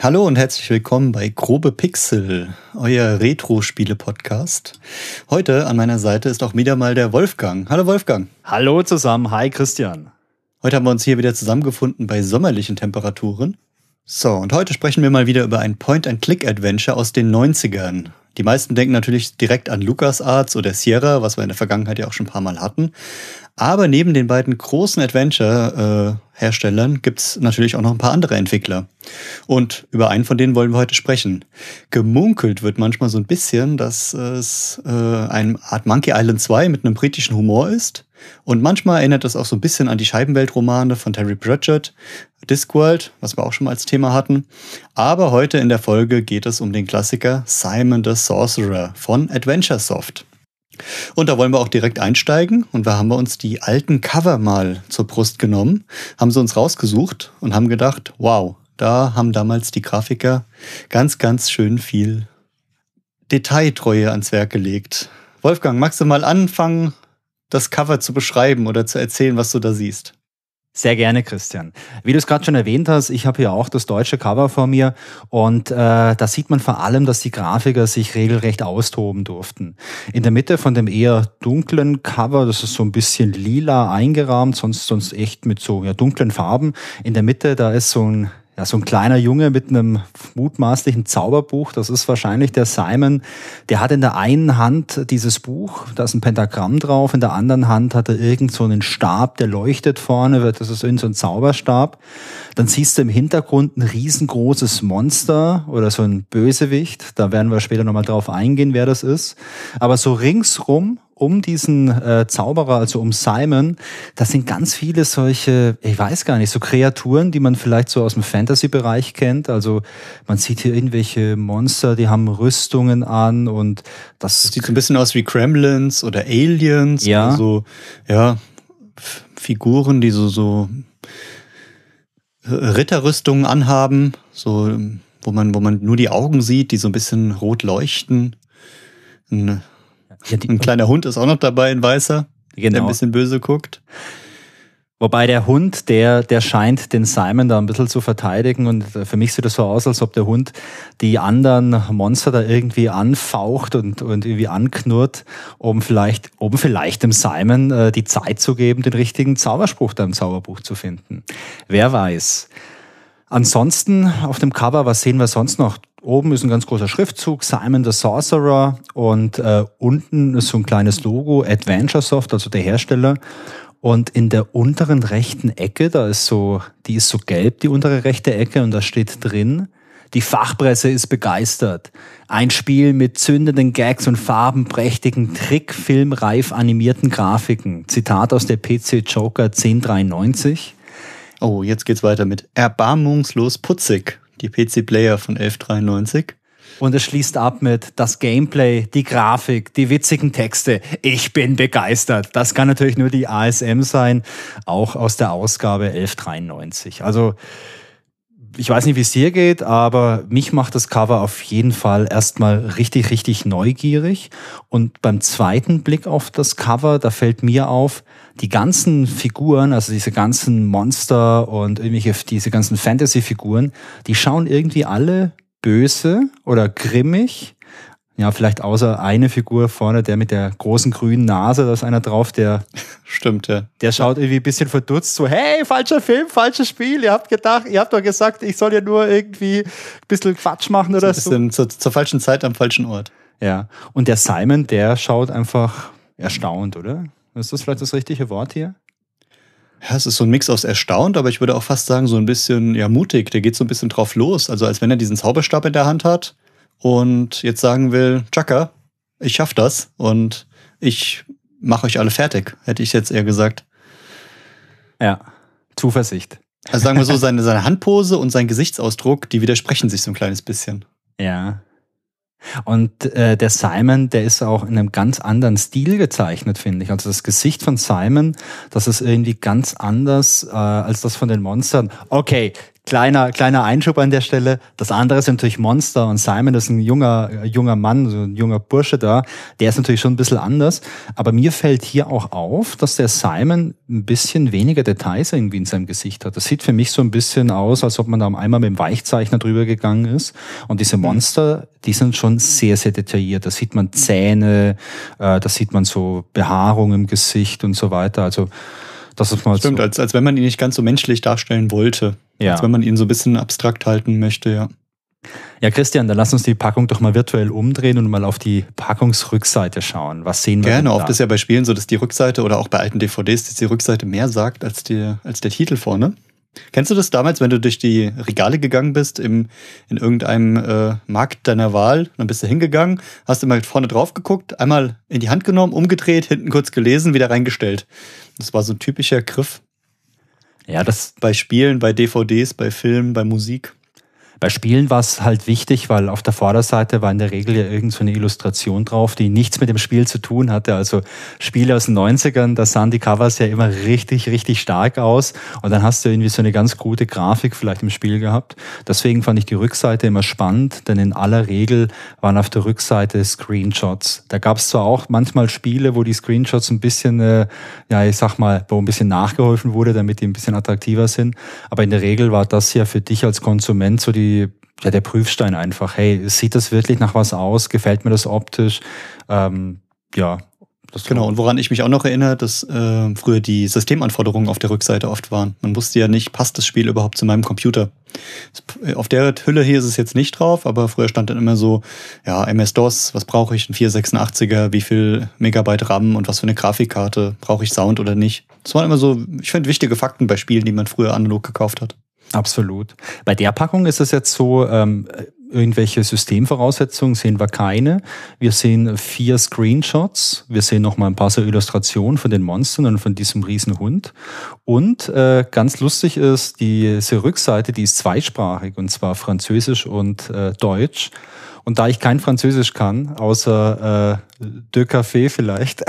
Hallo und herzlich willkommen bei Grobe Pixel, euer Retro-Spiele-Podcast. Heute an meiner Seite ist auch wieder mal der Wolfgang. Hallo Wolfgang. Hallo zusammen, hi Christian. Heute haben wir uns hier wieder zusammengefunden bei sommerlichen Temperaturen. So, und heute sprechen wir mal wieder über ein Point-and-Click-Adventure aus den 90ern. Die meisten denken natürlich direkt an LucasArts oder Sierra, was wir in der Vergangenheit ja auch schon ein paar Mal hatten. Aber neben den beiden großen Adventure-Herstellern gibt es natürlich auch noch ein paar andere Entwickler. Und über einen von denen wollen wir heute sprechen. Gemunkelt wird manchmal so ein bisschen, dass es eine Art Monkey Island 2 mit einem britischen Humor ist. Und manchmal erinnert es auch so ein bisschen an die Scheibenweltromane von Terry Pratchett, Discworld, was wir auch schon mal als Thema hatten. Aber heute in der Folge geht es um den Klassiker Simon the Sorcerer von Adventuresoft. Und da wollen wir auch direkt einsteigen. Und da haben wir uns die alten Cover mal zur Brust genommen, haben sie uns rausgesucht und haben gedacht, wow, da haben damals die Grafiker ganz, ganz schön viel Detailtreue ans Werk gelegt. Wolfgang, magst du mal anfangen, das Cover zu beschreiben oder zu erzählen, was du da siehst? Sehr gerne, Christian. Wie du es gerade schon erwähnt hast, ich habe hier auch das deutsche Cover vor mir und da sieht man vor allem, dass die Grafiker sich regelrecht austoben durften. In der Mitte von dem eher dunklen Cover, das ist so ein bisschen lila eingerahmt, sonst echt mit so dunklen Farben. In der Mitte, da ist so ein kleiner Junge mit einem mutmaßlichen Zauberbuch, das ist wahrscheinlich der Simon, der hat in der einen Hand dieses Buch, da ist ein Pentagramm drauf, in der anderen Hand hat er irgend so einen Stab, der leuchtet vorne, das ist irgend so ein Zauberstab. Dann siehst du im Hintergrund ein riesengroßes Monster oder so ein Bösewicht, da werden wir später nochmal drauf eingehen, wer das ist. Aber so ringsrum, um diesen Zauberer, also um Simon, das sind ganz viele solche, ich weiß gar nicht, so Kreaturen, die man vielleicht so aus dem Fantasy-Bereich kennt. Also man sieht hier irgendwelche Monster, die haben Rüstungen an und das sieht so ein bisschen aus wie Gremlins oder Aliens. Ja. Oder so, Figuren, die so Ritterrüstungen anhaben, so wo man nur die Augen sieht, die so ein bisschen rot leuchten. Ein kleiner Hund ist auch noch dabei, ein weißer, der ein bisschen böse guckt. Wobei der Hund, der scheint den Simon da ein bisschen zu verteidigen und für mich sieht das so aus, als ob der Hund die anderen Monster da irgendwie anfaucht und irgendwie anknurrt, um vielleicht dem Simon die Zeit zu geben, den richtigen Zauberspruch da im Zauberbuch zu finden. Wer weiß. Ansonsten auf dem Cover, was sehen wir sonst noch? Oben ist ein ganz großer Schriftzug, Simon the Sorcerer, und unten ist so ein kleines Logo, Adventuresoft, also der Hersteller. Und in der unteren rechten Ecke, die ist so gelb, die untere rechte Ecke, und da steht drin, die Fachpresse ist begeistert. Ein Spiel mit zündenden Gags und farbenprächtigen, trickfilmreif animierten Grafiken. Zitat aus der PC Joker 1093. Oh, jetzt geht's weiter mit erbarmungslos putzig. Die PC-Player von 1193. Und es schließt ab mit das Gameplay, die Grafik, die witzigen Texte. Ich bin begeistert. Das kann natürlich nur die ASM sein, auch aus der Ausgabe 1193. Also ich weiß nicht, wie es dir geht, aber mich macht das Cover auf jeden Fall erstmal richtig, richtig neugierig. Und beim zweiten Blick auf das Cover, da fällt mir auf, die ganzen Figuren, also diese ganzen Monster und diese ganzen Fantasy-Figuren, die schauen irgendwie alle böse oder grimmig. Ja, vielleicht außer eine Figur vorne, der mit der großen grünen Nase, da ist einer drauf, der stimmt, ja. Der schaut irgendwie ein bisschen verdutzt, so, hey, falscher Film, falsches Spiel, ihr habt doch gesagt, ich soll ja nur irgendwie ein bisschen Quatsch machen oder so. Ein bisschen zur falschen Zeit am falschen Ort. Ja, und der Simon, der schaut einfach erstaunt, oder? Ist das vielleicht das richtige Wort hier? Ja, es ist so ein Mix aus erstaunt, aber ich würde auch fast sagen, so ein bisschen mutig. Der geht so ein bisschen drauf los. Also als wenn er diesen Zauberstab in der Hand hat und jetzt sagen will, Chaka, ich schaff das und ich mache euch alle fertig, hätte ich jetzt eher gesagt. Ja, Zuversicht. Also sagen wir so, seine Handpose und sein Gesichtsausdruck, die widersprechen sich so ein kleines bisschen. Ja. Und der Simon, der ist auch in einem ganz anderen Stil gezeichnet, finde ich. Also das Gesicht von Simon, das ist irgendwie ganz anders als das von den Monstern. Okay, Kleiner Einschub an der Stelle. Das andere ist natürlich Monster und Simon ist ein junger Mann, so ein junger Bursche da. Der ist natürlich schon ein bisschen anders. Aber mir fällt hier auch auf, dass der Simon ein bisschen weniger Details irgendwie in seinem Gesicht hat. Das sieht für mich so ein bisschen aus, als ob man da einmal mit dem Weichzeichner drüber gegangen ist. Und diese Monster, die sind schon sehr, sehr detailliert. Da sieht man Zähne, da sieht man so Behaarung im Gesicht und so weiter. Also das ist mal Stimmt, so. als wenn man ihn nicht ganz so menschlich darstellen wollte. Ja. Als wenn man ihn so ein bisschen abstrakt halten möchte, ja. Ja, Christian, dann lass uns die Packung doch mal virtuell umdrehen und mal auf die Packungsrückseite schauen. Was sehen wir Gerne, denn da? oft ist ja bei Spielen so, dass die Rückseite oder auch bei alten DVDs, dass die Rückseite mehr sagt als der Titel vorne. Kennst du das damals, wenn du durch die Regale gegangen bist in irgendeinem Markt deiner Wahl? Dann bist du hingegangen, hast immer vorne drauf geguckt, einmal in die Hand genommen, umgedreht, hinten kurz gelesen, wieder reingestellt. Das war so ein typischer Griff. Ja, das Bei Spielen, bei DVDs, bei Filmen, bei Musik. Bei Spielen war es halt wichtig, weil auf der Vorderseite war in der Regel ja irgend so eine Illustration drauf, die nichts mit dem Spiel zu tun hatte. Also Spiele aus den 90ern, da sahen die Covers ja immer richtig, richtig stark aus. Und dann hast du irgendwie so eine ganz gute Grafik vielleicht im Spiel gehabt. Deswegen fand ich die Rückseite immer spannend, denn in aller Regel waren auf der Rückseite Screenshots. Da gab es zwar auch manchmal Spiele, wo die Screenshots ein bisschen, wo ein bisschen nachgeholfen wurde, damit die ein bisschen attraktiver sind. Aber in der Regel war das ja für dich als Konsument so der Prüfstein einfach. Hey, sieht das wirklich nach was aus? Gefällt mir das optisch? Genau, und woran ich mich auch noch erinnere, dass früher die Systemanforderungen auf der Rückseite oft waren. Man wusste ja nicht, passt das Spiel überhaupt zu meinem Computer? Auf der Hülle hier ist es jetzt nicht drauf, aber früher stand dann immer so, ja, MS-DOS, was brauche ich? Ein 486er, wie viel Megabyte RAM und was für eine Grafikkarte? Brauche ich Sound oder nicht? Das waren immer so, ich finde, wichtige Fakten bei Spielen, die man früher analog gekauft hat. Absolut. Bei der Packung ist es jetzt so, irgendwelche Systemvoraussetzungen sehen wir keine. Wir sehen 4 Screenshots. Wir sehen noch mal ein paar so Illustrationen von den Monstern und von diesem riesen Hund. Und ganz lustig ist, diese Rückseite, die ist zweisprachig, und zwar Französisch und Deutsch. Und da ich kein Französisch kann, außer Deux Cafés vielleicht.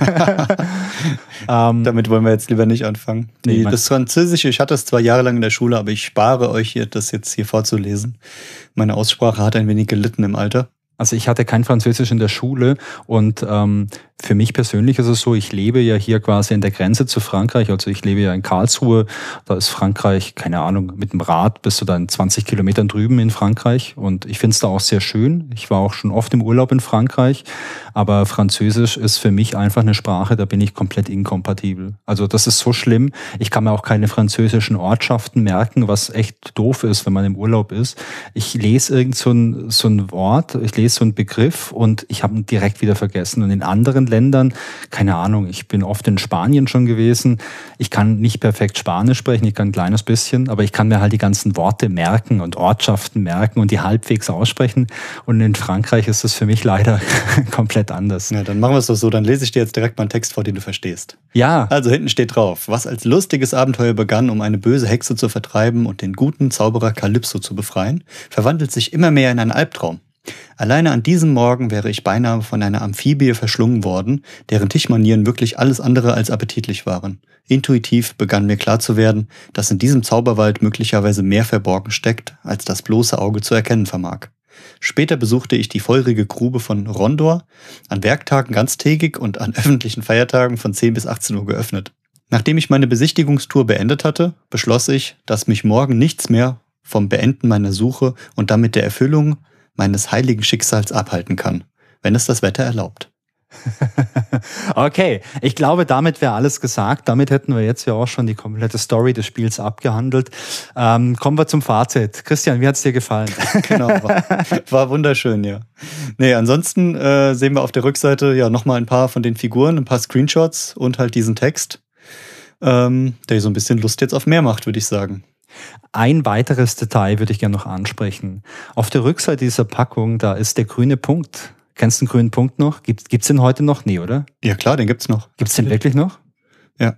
Damit wollen wir jetzt lieber nicht anfangen. Nee, das Französische, ich hatte es zwar jahrelang in der Schule, aber ich spare euch hier, das jetzt hier vorzulesen. Meine Aussprache hat ein wenig gelitten im Alter. Also ich hatte kein Französisch in der Schule und für mich persönlich ist es so, ich lebe ja hier quasi an der Grenze zu Frankreich, also ich lebe ja in Karlsruhe, da ist Frankreich, keine Ahnung, mit dem Rad bist du dann 20 Kilometern drüben in Frankreich und ich finde es da auch sehr schön. Ich war auch schon oft im Urlaub in Frankreich, aber Französisch ist für mich einfach eine Sprache, da bin ich komplett inkompatibel. Also das ist so schlimm, ich kann mir auch keine französischen Ortschaften merken, was echt doof ist, wenn man im Urlaub ist. Ich lese irgend so ein Wort, ich lese so einen Begriff und ich habe ihn direkt wieder vergessen. Und in anderen Ländern, keine Ahnung, ich bin oft in Spanien schon gewesen, ich kann nicht perfekt Spanisch sprechen, ich kann ein kleines bisschen, aber ich kann mir halt die ganzen Worte merken und Ortschaften merken und die halbwegs aussprechen. Und in Frankreich ist das für mich leider komplett anders. Ja, dann machen wir es doch so, dann lese ich dir jetzt direkt mal einen Text vor, den du verstehst. Ja. Also hinten steht drauf, was als lustiges Abenteuer begann, um eine böse Hexe zu vertreiben und den guten Zauberer Calypso zu befreien, verwandelt sich immer mehr in einen Albtraum. Alleine an diesem Morgen wäre ich beinahe von einer Amphibie verschlungen worden, deren Tischmanieren wirklich alles andere als appetitlich waren. Intuitiv begann mir klar zu werden, dass in diesem Zauberwald möglicherweise mehr verborgen steckt, als das bloße Auge zu erkennen vermag. Später besuchte ich die feurige Grube von Rondor, an Werktagen ganztägig und an öffentlichen Feiertagen von 10 bis 18 Uhr geöffnet. Nachdem ich meine Besichtigungstour beendet hatte, beschloss ich, dass mich morgen nichts mehr vom Beenden meiner Suche und damit der Erfüllung meines heiligen Schicksals abhalten kann, wenn es das Wetter erlaubt. Okay, ich glaube, damit wäre alles gesagt. Damit hätten wir jetzt ja auch schon die komplette Story des Spiels abgehandelt. Kommen wir zum Fazit. Christian, wie hat's dir gefallen? Genau, war wunderschön, ja. Nee, ansonsten sehen wir auf der Rückseite ja nochmal ein paar von den Figuren, ein paar Screenshots und halt diesen Text, der so ein bisschen Lust jetzt auf mehr macht, würde ich sagen. Ein weiteres Detail würde ich gerne noch ansprechen. Auf der Rückseite dieser Packung, da ist der grüne Punkt. Kennst du den grünen Punkt noch? Gibt's den heute noch? Nee, oder? Ja klar, den gibt's noch. Gibt's den wirklich noch? Ja.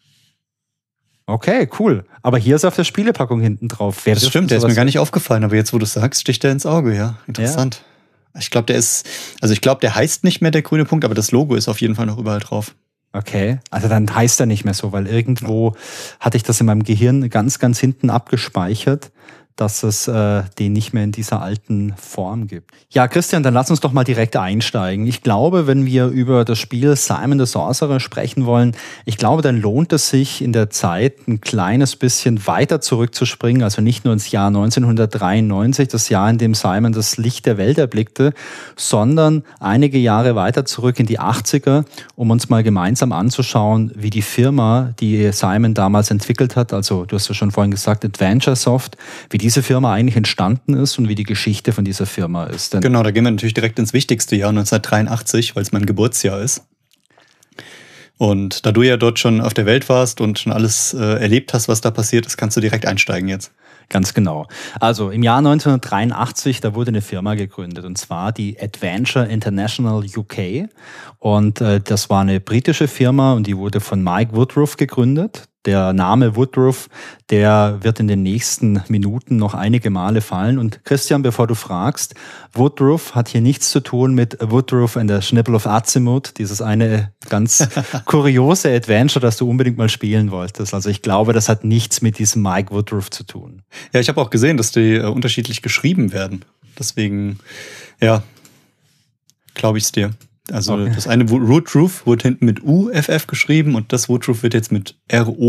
Okay, cool. Aber hier ist auf der Spielepackung hinten drauf. Das stimmt, der ist mir gar nicht aufgefallen, aber jetzt, wo du es sagst, sticht der ins Auge, ja. Interessant. Ja. Ich glaube, der heißt nicht mehr der grüne Punkt, aber das Logo ist auf jeden Fall noch überall drauf. Okay, also dann heißt er nicht mehr so, weil irgendwo hatte ich das in meinem Gehirn ganz, ganz hinten abgespeichert, dass es den nicht mehr in dieser alten Form gibt. Ja, Christian, dann lass uns doch mal direkt einsteigen. Ich glaube, wenn wir über das Spiel Simon the Sorcerer sprechen wollen, ich glaube, dann lohnt es sich in der Zeit ein kleines bisschen weiter zurückzuspringen, also nicht nur ins Jahr 1993, das Jahr, in dem Simon das Licht der Welt erblickte, sondern einige Jahre weiter zurück in die 80er, um uns mal gemeinsam anzuschauen, wie die Firma, die Simon damals entwickelt hat, also du hast ja schon vorhin gesagt, AdventureSoft, wie diese Firma eigentlich entstanden ist und wie die Geschichte von dieser Firma ist. Denn genau, da gehen wir natürlich direkt ins wichtigste Jahr, 1983, weil es mein Geburtsjahr ist. Und da du ja dort schon auf der Welt warst und schon alles erlebt hast, was da passiert ist, kannst du direkt einsteigen jetzt. Ganz genau. Also im Jahr 1983, da wurde eine Firma gegründet, und zwar die Adventure International UK. Und das war eine britische Firma und die wurde von Mike Woodruff gegründet. Der Name Woodruff, der wird in den nächsten Minuten noch einige Male fallen. Und Christian, bevor du fragst, Woodruff hat hier nichts zu tun mit Woodruff and the Schnibble of Azimuth, dieses eine ganz kuriose Adventure, das du unbedingt mal spielen wolltest. Also ich glaube, das hat nichts mit diesem Mike Woodruff zu tun. Ja, ich habe auch gesehen, dass die unterschiedlich geschrieben werden. Deswegen, ja, glaube ich es dir. Also okay. Das eine Woodruff wurde hinten mit UFF geschrieben und das Woodruff wird jetzt mit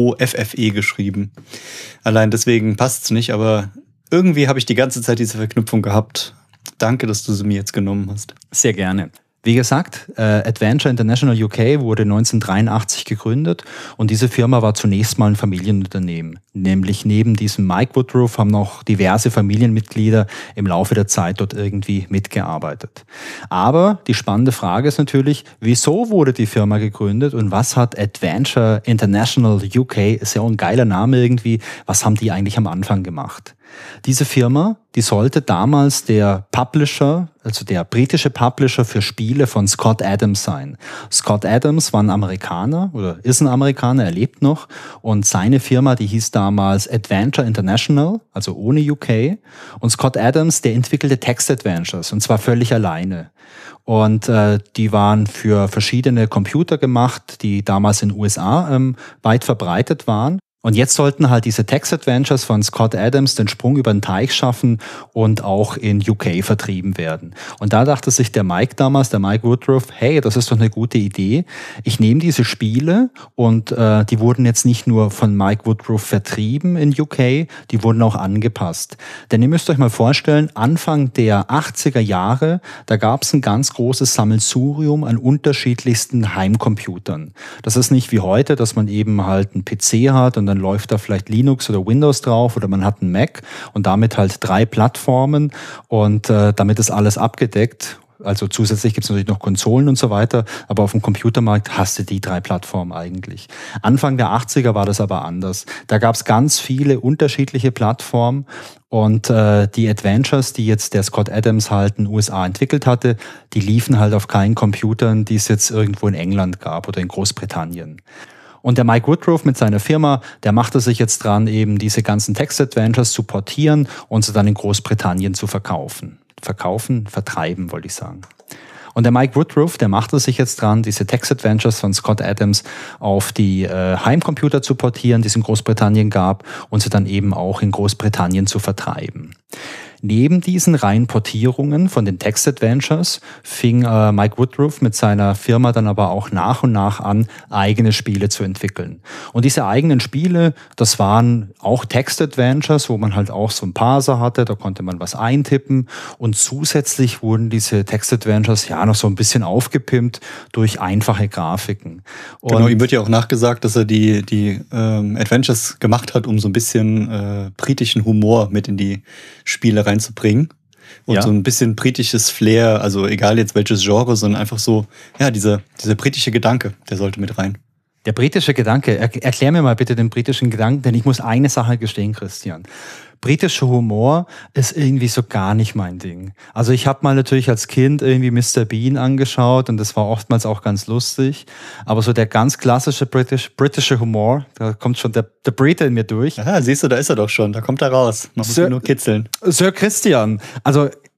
ROFFE geschrieben. Allein deswegen passt es nicht, aber irgendwie habe ich die ganze Zeit diese Verknüpfung gehabt. Danke, dass du sie mir jetzt genommen hast. Sehr gerne. Wie gesagt, Adventure International UK wurde 1983 gegründet und diese Firma war zunächst mal ein Familienunternehmen. Nämlich neben diesem Mike Woodruff haben noch diverse Familienmitglieder im Laufe der Zeit dort irgendwie mitgearbeitet. Aber die spannende Frage ist natürlich, wieso wurde die Firma gegründet und was hat Adventure International UK, ist ja auch ein geiler Name irgendwie, was haben die eigentlich am Anfang gemacht? Diese Firma, die sollte damals der Publisher, also der britische Publisher für Spiele von Scott Adams sein. Scott Adams war ein Amerikaner oder ist ein Amerikaner, er lebt noch und seine Firma, die hieß damals Adventure International, also ohne UK. Und Scott Adams, der entwickelte Text-Adventures und zwar völlig alleine. Und die waren für verschiedene Computer gemacht, die damals in den USA weit verbreitet waren. Und jetzt sollten halt diese Text-Adventures von Scott Adams den Sprung über den Teich schaffen und auch in UK vertrieben werden. Und da dachte sich der Mike damals, der Mike Woodruff, hey, das ist doch eine gute Idee. Ich nehme diese Spiele und die wurden jetzt nicht nur von Mike Woodruff vertrieben in UK, die wurden auch angepasst. Denn ihr müsst euch mal vorstellen, Anfang der 80er Jahre, da gab es ein ganz großes Sammelsurium an unterschiedlichsten Heimcomputern. Das ist nicht wie heute, dass man eben halt einen PC hat und dann läuft da vielleicht Linux oder Windows drauf oder man hat einen Mac und damit halt 3 Plattformen und damit ist alles abgedeckt. Also zusätzlich gibt es natürlich noch Konsolen und so weiter, aber auf dem Computermarkt hast du die 3 Plattformen eigentlich. Anfang der 80er war das aber anders. Da gab es ganz viele unterschiedliche Plattformen und die Adventures, die jetzt der Scott Adams halt in den USA entwickelt hatte, die liefen halt auf keinen Computern, die es jetzt irgendwo in England gab oder in Großbritannien. Und der Mike Woodruff mit seiner Firma, der machte sich jetzt dran, eben diese ganzen Text-Adventures zu portieren und sie dann in Großbritannien zu verkaufen. Vertreiben, wollte ich sagen. Und der Mike Woodruff, der machte sich jetzt dran, diese Text-Adventures von Scott Adams auf die Heimcomputer zu portieren, die es in Großbritannien gab, und sie dann eben auch in Großbritannien zu vertreiben. Neben diesen reinen Portierungen von den Text-Adventures fing Mike Woodruff mit seiner Firma dann aber auch nach und nach an, eigene Spiele zu entwickeln. Und diese eigenen Spiele, das waren auch Text-Adventures, wo man halt auch so einen Parser hatte, da konnte man was eintippen. Und zusätzlich wurden diese Text-Adventures ja noch so ein bisschen aufgepimpt durch einfache Grafiken. Und genau, ihm wird ja auch nachgesagt, dass er die Adventures gemacht hat, um so ein bisschen britischen Humor mit in die Spiele reinzubringen und ja, so ein bisschen britisches Flair, also egal jetzt welches Genre, sondern einfach so, ja, dieser britische Gedanke, der sollte mit rein. Der britische Gedanke, erklär mir mal bitte den britischen Gedanken, denn ich muss eine Sache gestehen, Christian. Britischer Humor ist irgendwie so gar nicht mein Ding. Also ich habe mal natürlich als Kind irgendwie Mr. Bean angeschaut und das war oftmals auch ganz lustig. Aber so der ganz klassische britische Humor, da kommt schon der Brite in mir durch. Aha, siehst du, da ist er doch schon, da kommt er raus. Man muss ihn nur kitzeln. Sir Christian, also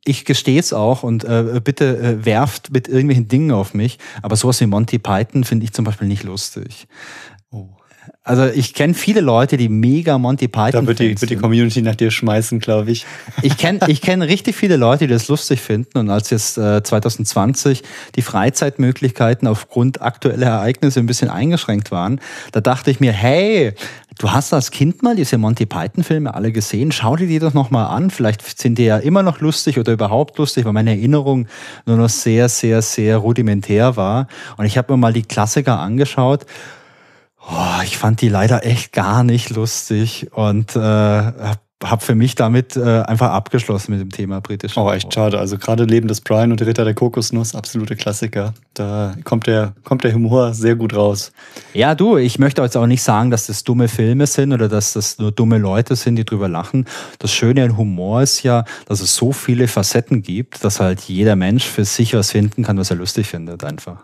ich gestehe es auch und bitte werft mit irgendwelchen Dingen auf mich, aber sowas wie Monty Python finde ich zum Beispiel nicht lustig. Oh. Also ich kenne viele Leute, die mega Monty Python Da wird die Community nach dir schmeißen, glaube ich. Ich kenn richtig viele Leute, die das lustig finden. Und als jetzt 2020 die Freizeitmöglichkeiten aufgrund aktueller Ereignisse ein bisschen eingeschränkt waren, da dachte ich mir, hey, du hast als Kind mal diese Monty Python-Filme alle gesehen, schau dir die doch nochmal an. Vielleicht sind die ja immer noch lustig oder überhaupt lustig, weil meine Erinnerung nur noch sehr, sehr, sehr rudimentär war. Und ich habe mir mal die Klassiker angeschaut. Oh, ich fand die leider echt gar nicht lustig und habe für mich damit einfach abgeschlossen mit dem Thema britischer Humor. Oh, echt schade. Also gerade Leben des Brian und der Ritter der Kokosnuss, absolute Klassiker. Da kommt der Humor sehr gut raus. Ja, du, ich möchte jetzt auch nicht sagen, dass das dumme Filme sind oder dass das nur dumme Leute sind, die drüber lachen. Das Schöne an Humor ist ja, dass es so viele Facetten gibt, dass halt jeder Mensch für sich was finden kann, was er lustig findet einfach.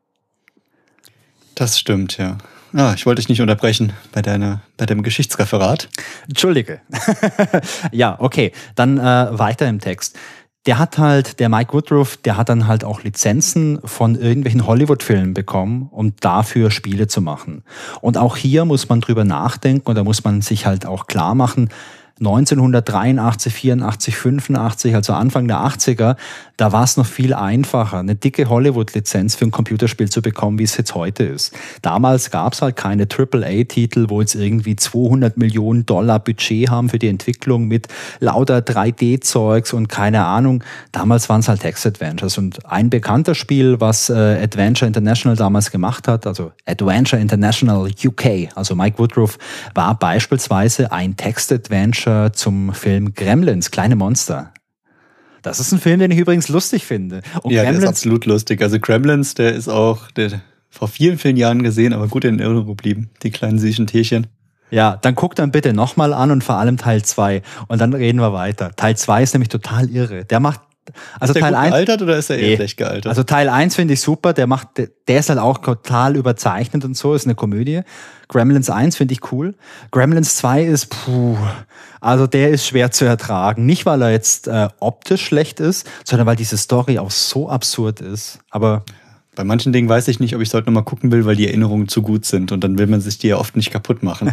Das stimmt, ja. Ich wollte dich nicht unterbrechen bei deinem Geschichtsreferat. Entschuldige. Ja, okay. Dann weiter im Text. Der Mike Woodruff, der hat dann halt auch Lizenzen von irgendwelchen Hollywood-Filmen bekommen, um dafür Spiele zu machen. Und auch hier muss man drüber nachdenken und da muss man sich halt auch klar machen, 1983, 84, 85, also Anfang der 80er, da war es noch viel einfacher, eine dicke Hollywood-Lizenz für ein Computerspiel zu bekommen, wie es jetzt heute ist. Damals gab es halt keine AAA-Titel, wo jetzt irgendwie 200 Millionen Dollar Budget haben für die Entwicklung mit lauter 3D-Zeugs und keine Ahnung. Damals waren es halt Text-Adventures. Und ein bekannter Spiel, was Adventure International damals gemacht hat, also Adventure International UK, also Mike Woodruff, war beispielsweise ein Text-Adventure zum Film Gremlins, kleine Monster. Das ist ein Film, den ich übrigens lustig finde. Und ja, Gremlins, der ist absolut lustig. Also Gremlins, der ist auch vor vielen, vielen Jahren gesehen, aber gut in Erinnerung geblieben. Die kleinen süßen Tierchen. Ja, dann guck dann bitte nochmal an und vor allem Teil 2. Und dann reden wir weiter. Teil 2 ist nämlich total irre. Der macht ist der Teil gut gealtert oder ist er eher schlecht gealtert? Also Teil 1 finde ich super, der ist halt auch total überzeichnet und so, ist eine Komödie. Gremlins 1 finde ich cool. Gremlins 2 ist, also der ist schwer zu ertragen. Nicht, weil er jetzt optisch schlecht ist, sondern weil diese Story auch so absurd ist. Aber bei manchen Dingen weiß ich nicht, ob ich es heute nochmal gucken will, weil die Erinnerungen zu gut sind und dann will man sich die ja oft nicht kaputt machen.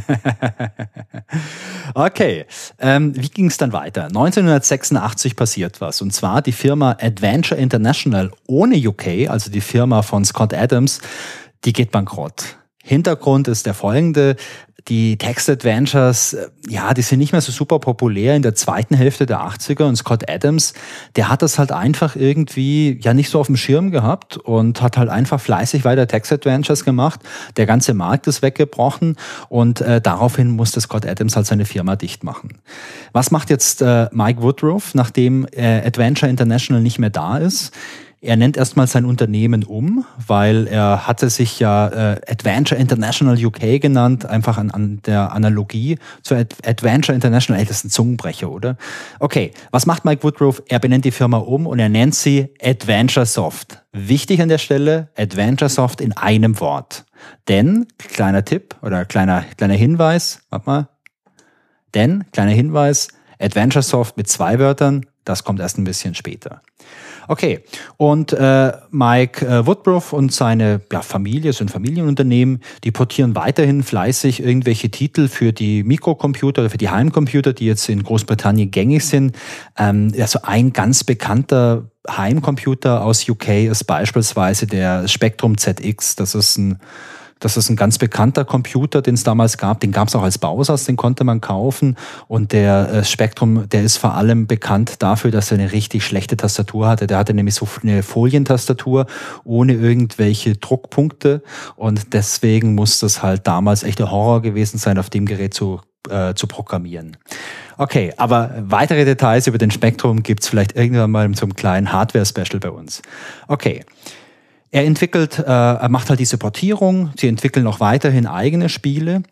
Okay, wie ging es dann weiter? 1986 passiert was und zwar die Firma Adventure International ohne UK, also die Firma von Scott Adams, die geht bankrott. Hintergrund ist der folgende: Die Text-Adventures, ja, die sind nicht mehr so super populär in der zweiten Hälfte der 80er und Scott Adams, der hat das halt einfach irgendwie ja nicht so auf dem Schirm gehabt und hat halt einfach fleißig weiter Text-Adventures gemacht. Der ganze Markt ist weggebrochen und daraufhin musste Scott Adams halt seine Firma dicht machen. Was macht jetzt Mike Woodruff, nachdem Adventure International nicht mehr da ist? Er nennt erstmal sein Unternehmen um, weil er hatte sich ja Adventure International UK genannt, einfach an der Analogie zu Adventure International. Das ist ein Zungenbrecher, oder? Okay, was macht Mike Woodruff? Er benennt die Firma um und er nennt sie Adventure Soft. Wichtig an der Stelle, Adventure Soft in einem Wort. Denn, kleiner Tipp oder kleiner Hinweis, kleiner Hinweis, Adventure Soft mit 2 Wörtern, das kommt erst ein bisschen später. Okay, und Mike Woodruff und seine Familie, so ein Familienunternehmen, die portieren weiterhin fleißig irgendwelche Titel für die Mikrocomputer oder für die Heimcomputer, die jetzt in Großbritannien gängig sind. Also ein ganz bekannter Heimcomputer aus UK ist beispielsweise der Spectrum ZX. Das ist ein ganz bekannter Computer, den es damals gab. Den gab es auch als Bausatz, den konnte man kaufen. Und der Spectrum, der ist vor allem bekannt dafür, dass er eine richtig schlechte Tastatur hatte. Der hatte nämlich so eine Folientastatur ohne irgendwelche Druckpunkte. Und deswegen muss das halt damals echt der Horror gewesen sein, auf dem Gerät zu programmieren. Okay, aber weitere Details über den Spectrum gibt's vielleicht irgendwann mal zum kleinen Hardware-Special bei uns. Okay. Er macht halt diese Portierung, sie entwickeln auch weiterhin eigene Spiele.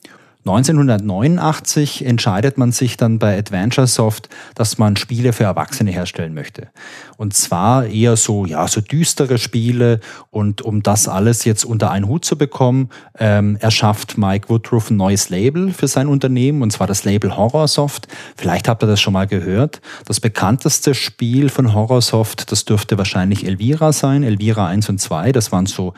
1989 entscheidet man sich dann bei AdventureSoft, dass man Spiele für Erwachsene herstellen möchte. Und zwar eher so düstere Spiele. Und um das alles jetzt unter einen Hut zu bekommen, erschafft Mike Woodruff ein neues Label für sein Unternehmen, und zwar das Label Horrorsoft. Vielleicht habt ihr das schon mal gehört. Das bekannteste Spiel von Horrorsoft, das dürfte wahrscheinlich Elvira sein, Elvira 1 und 2. Das waren so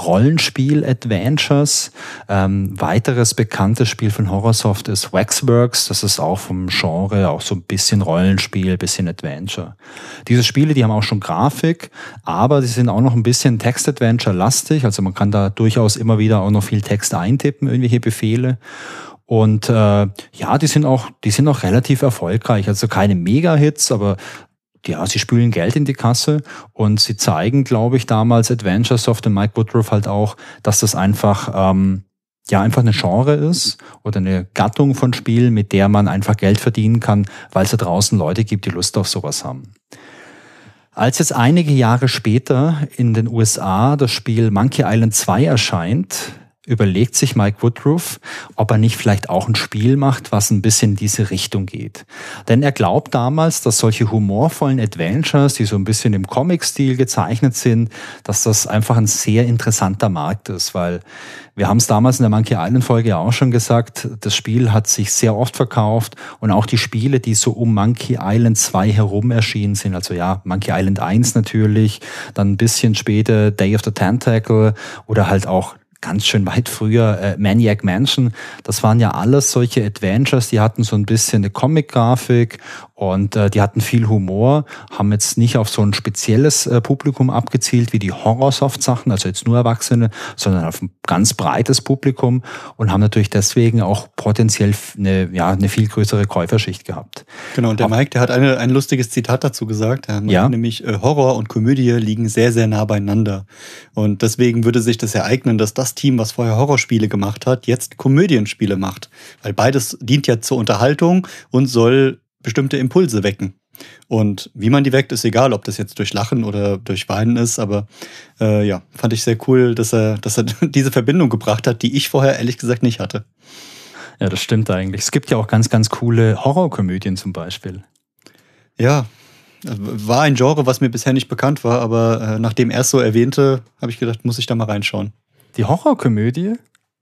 Rollenspiel-Adventures. Weiteres bekanntes Spiel von Horrorsoft ist Waxworks. Das ist auch vom Genre auch so ein bisschen Rollenspiel, bisschen Adventure. Diese Spiele, die haben auch schon Grafik, aber die sind auch noch ein bisschen Text-Adventure-lastig. Also man kann da durchaus immer wieder auch noch viel Text eintippen, irgendwelche Befehle. Und die sind auch relativ erfolgreich. Also keine Mega-Hits, aber ja, sie spülen Geld in die Kasse und sie zeigen, glaube ich, damals AdventureSoft und Mike Woodruff halt auch, dass das einfach einfach eine Genre ist oder eine Gattung von Spielen, mit der man einfach Geld verdienen kann, weil es da draußen Leute gibt, die Lust auf sowas haben. Als jetzt einige Jahre später in den USA das Spiel Monkey Island 2 erscheint, überlegt sich Mike Woodruff, ob er nicht vielleicht auch ein Spiel macht, was ein bisschen in diese Richtung geht. Denn er glaubt damals, dass solche humorvollen Adventures, die so ein bisschen im Comic-Stil gezeichnet sind, dass das einfach ein sehr interessanter Markt ist, weil wir haben es damals in der Monkey Island-Folge ja auch schon gesagt, das Spiel hat sich sehr oft verkauft und auch die Spiele, die so um Monkey Island 2 herum erschienen sind, also ja, Monkey Island 1 natürlich, dann ein bisschen später Day of the Tentacle oder halt auch ganz schön weit früher Maniac Mansion. Das waren ja alles solche Adventures, die hatten so ein bisschen eine Comic-Grafik und die hatten viel Humor, haben jetzt nicht auf so ein spezielles Publikum abgezielt wie die Horrorsoft-Sachen, also jetzt nur Erwachsene, sondern auf ein ganz breites Publikum und haben natürlich deswegen auch potenziell eine viel größere Käuferschicht gehabt. Genau, und der Mike, der hat ein lustiges Zitat dazu gesagt. Er meinte nämlich, Horror und Komödie liegen sehr, sehr nah beieinander. Und deswegen würde sich das ereignen, dass das Team, was vorher Horrorspiele gemacht hat, jetzt Komödienspiele macht. Weil beides dient ja zur Unterhaltung und soll bestimmte Impulse wecken. Und wie man die weckt, ist egal, ob das jetzt durch Lachen oder durch Weinen ist. Aber fand ich sehr cool, dass er diese Verbindung gebracht hat, die ich vorher ehrlich gesagt nicht hatte. Ja, das stimmt eigentlich. Es gibt ja auch ganz, ganz coole Horrorkomödien zum Beispiel. Ja, war ein Genre, was mir bisher nicht bekannt war. Aber nachdem er es so erwähnte, habe ich gedacht, muss ich da mal reinschauen. Die Horrorkomödie?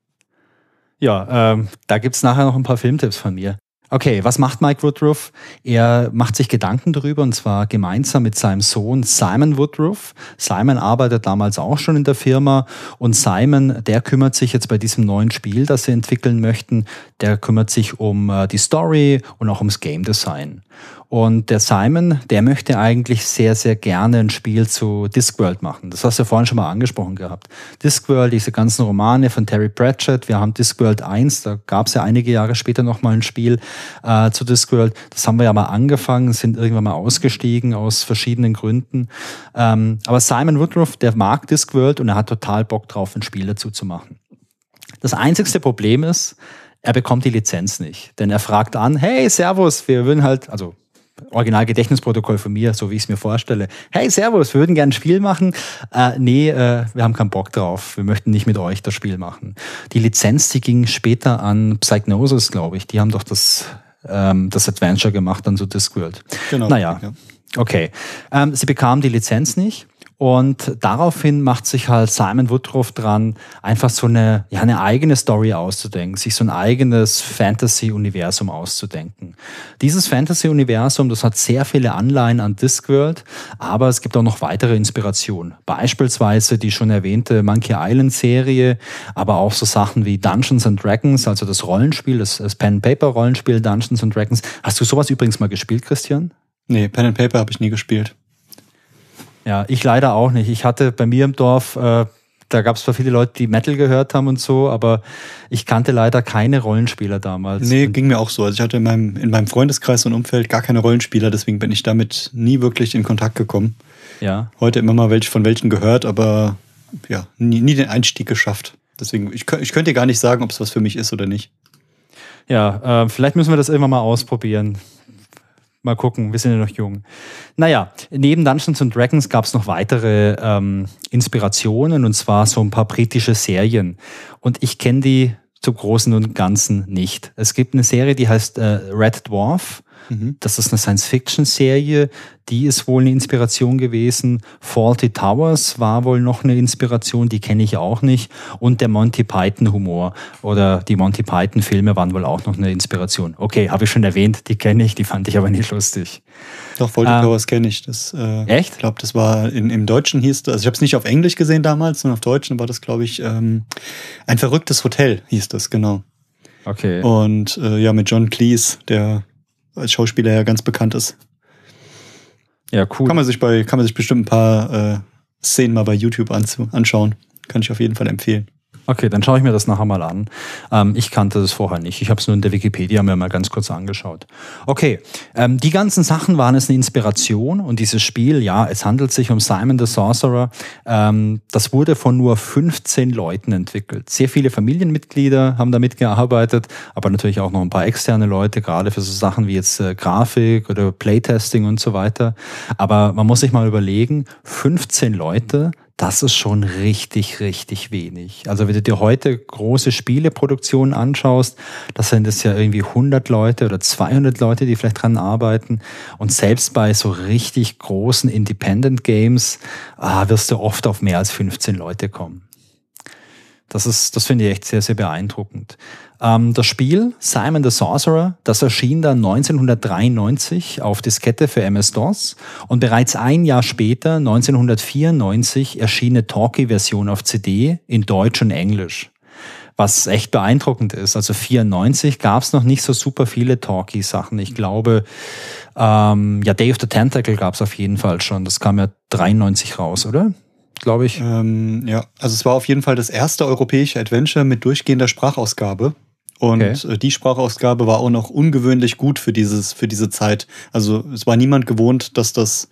Ja, da gibt's nachher noch ein paar Filmtipps von mir. Okay, was macht Mike Woodruff? Er macht sich Gedanken darüber, und zwar gemeinsam mit seinem Sohn Simon Woodruff. Simon arbeitet damals auch schon in der Firma und Simon, der kümmert sich jetzt bei diesem neuen Spiel, das sie entwickeln möchten, der kümmert sich um die Story und auch ums Game Design. Und der Simon, der möchte eigentlich sehr, sehr gerne ein Spiel zu Discworld machen. Das hast du ja vorhin schon mal angesprochen gehabt. Discworld, diese ganzen Romane von Terry Pratchett. Wir haben Discworld 1, da gab es ja einige Jahre später nochmal ein Spiel zu Discworld. Das haben wir ja mal angefangen, sind irgendwann mal ausgestiegen aus verschiedenen Gründen. Aber Simon Woodruff, der mag Discworld und er hat total Bock drauf, ein Spiel dazu zu machen. Das einzigste Problem ist, er bekommt die Lizenz nicht. Denn er fragt an, hey, servus, wir würden halt, also Original-Gedächtnisprotokoll von mir, so wie ich es mir vorstelle. Hey, servus, wir würden gerne ein Spiel machen. Wir haben keinen Bock drauf. Wir möchten nicht mit euch das Spiel machen. Die Lizenz, die ging später an Psygnosis, glaube ich. Die haben doch das Adventure gemacht, dann so Discworld. Genau. Naja, okay. Sie bekamen die Lizenz nicht. Und daraufhin macht sich halt Simon Woodruff dran, einfach so eine eigene Story auszudenken, sich so ein eigenes Fantasy-Universum auszudenken. Dieses Fantasy-Universum, das hat sehr viele Anleihen an Discworld, aber es gibt auch noch weitere Inspirationen. Beispielsweise die schon erwähnte Monkey Island-Serie, aber auch so Sachen wie Dungeons and Dragons, also das Rollenspiel, das Pen-and-Paper-Rollenspiel Dungeons and Dragons. Hast du sowas übrigens mal gespielt, Christian? Nee, Pen and Paper habe ich nie gespielt. Ja, ich leider auch nicht. Ich hatte bei mir im Dorf, da gab es zwar viele Leute, die Metal gehört haben und so, aber ich kannte leider keine Rollenspieler damals. Nee, ging mir auch so. Also ich hatte in meinem Freundeskreis und Umfeld gar keine Rollenspieler, deswegen bin ich damit nie wirklich in Kontakt gekommen. Ja. Heute immer mal von welchen gehört, aber ja, nie den Einstieg geschafft. Deswegen, ich könnte dir gar nicht sagen, ob es was für mich ist oder nicht. Ja, vielleicht müssen wir das irgendwann mal ausprobieren. Mal gucken, wir sind ja noch jung. Naja, neben Dungeons and Dragons gab es noch weitere Inspirationen, und zwar so ein paar britische Serien. Und ich kenne die zum Großen und Ganzen nicht. Es gibt eine Serie, die heißt Red Dwarf. Das ist eine Science-Fiction-Serie, die ist wohl eine Inspiration gewesen. Fawlty Towers war wohl noch eine Inspiration, die kenne ich auch nicht. Und der Monty Python-Humor oder die Monty Python-Filme waren wohl auch noch eine Inspiration. Okay, habe ich schon erwähnt, die kenne ich, die fand ich aber nicht lustig. Doch, Fawlty Towers kenne ich. Das, echt? Ich glaube, das war im Deutschen hieß das, also ich habe es nicht auf Englisch gesehen damals, sondern auf Deutsch war das, glaube ich, ein verrücktes Hotel hieß das, genau. Okay. Und ja, mit John Cleese, der als Schauspieler ja ganz bekannt ist. Ja, cool. Kann man sich bestimmt ein paar Szenen mal bei YouTube anschauen. Kann ich auf jeden Fall empfehlen. Okay, dann schaue ich mir das nachher mal an. Ich kannte das vorher nicht. Ich habe es nur in der Wikipedia mir mal ganz kurz angeschaut. Okay, die ganzen Sachen waren es eine Inspiration und dieses Spiel, ja, es handelt sich um Simon the Sorcerer. Das wurde von nur 15 Leuten entwickelt. Sehr viele Familienmitglieder haben da mitgearbeitet, aber natürlich auch noch ein paar externe Leute, gerade für so Sachen wie jetzt Grafik oder Playtesting und so weiter. Aber man muss sich mal überlegen, 15 Leute, das ist schon richtig, richtig wenig. Also wenn du dir heute große Spieleproduktionen anschaust, das sind es ja irgendwie 100 Leute oder 200 Leute, die vielleicht dran arbeiten. Und selbst bei so richtig großen Independent Games wirst du oft auf mehr als 15 Leute kommen. Das finde ich echt sehr, sehr beeindruckend. Das Spiel Simon the Sorcerer, das erschien dann 1993 auf Diskette für MS-DOS und bereits ein Jahr später, 1994, erschien eine Talkie-Version auf CD in Deutsch und Englisch. Was echt beeindruckend ist. Also 1994 gab es noch nicht so super viele Talkie-Sachen. Ich glaube, Day of the Tentacle gab es auf jeden Fall schon. Das kam ja 93 raus, oder? Glaube ich. Ja, also es war auf jeden Fall das erste europäische Adventure mit durchgehender Sprachausgabe. Und die Sprachausgabe war auch noch ungewöhnlich gut für diese Zeit. Also es war niemand gewohnt, dass das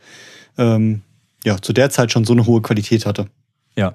zu der Zeit schon so eine hohe Qualität hatte. Ja.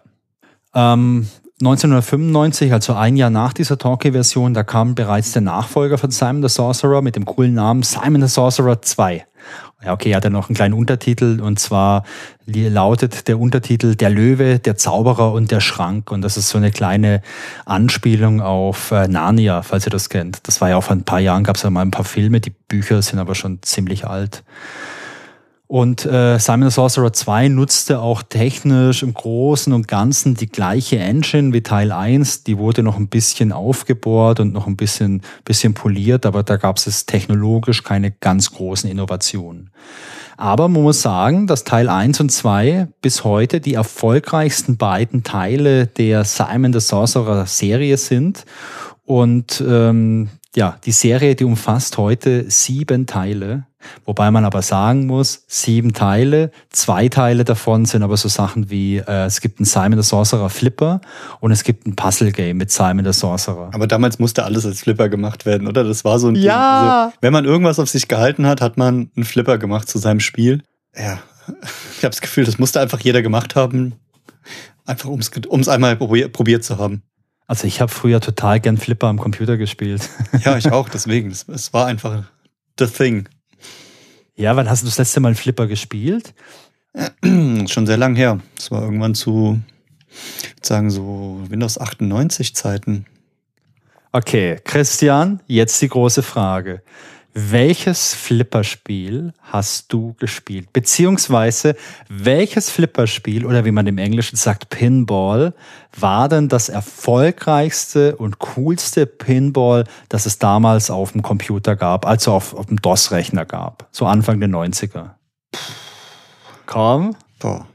1995, also ein Jahr nach dieser Talkie-Version, da kam bereits der Nachfolger von Simon the Sorcerer mit dem coolen Namen Simon the Sorcerer 2. Ja, okay, er hat ja noch einen kleinen Untertitel und zwar lautet der Untertitel Der Löwe, der Zauberer und der Schrank und das ist so eine kleine Anspielung auf Narnia, falls ihr das kennt. Das war ja auch vor ein paar Jahren, gab es ja mal ein paar Filme, die Bücher sind aber schon ziemlich alt. Und Simon the Sorcerer 2 nutzte auch technisch im Großen und Ganzen die gleiche Engine wie Teil 1. Die wurde noch ein bisschen aufgebohrt und noch ein bisschen poliert, aber da gab es technologisch keine ganz großen Innovationen. Aber man muss sagen, dass Teil 1 und 2 bis heute die erfolgreichsten beiden Teile der Simon the Sorcerer Serie sind. Und die Serie, die umfasst heute 7 Teile. Wobei man aber sagen muss, 7 Teile, 2 Teile davon sind aber so Sachen wie, es gibt einen Simon the Sorcerer Flipper und es gibt ein Puzzle-Game mit Simon the Sorcerer. Aber damals musste alles als Flipper gemacht werden, oder? Das war so ein Ding. Also, wenn man irgendwas auf sich gehalten hat, hat man einen Flipper gemacht zu seinem Spiel. Ja, ich habe das Gefühl, das musste einfach jeder gemacht haben, einfach um es einmal probiert zu haben. Also ich habe früher total gern Flipper am Computer gespielt. Ja, ich auch, deswegen. Es war einfach the thing. Ja, wann hast du das letzte Mal Flipper gespielt? Schon sehr lang her. Das war irgendwann ich würde sagen, so Windows 98 Zeiten. Okay, Christian, jetzt die große Frage. Welches Flipperspiel hast du gespielt? Beziehungsweise welches Flipperspiel oder wie man im Englischen sagt Pinball war denn das erfolgreichste und coolste Pinball, das es damals auf dem Computer gab, also auf dem DOS-Rechner gab, so Anfang der 90er? Komm. Boah.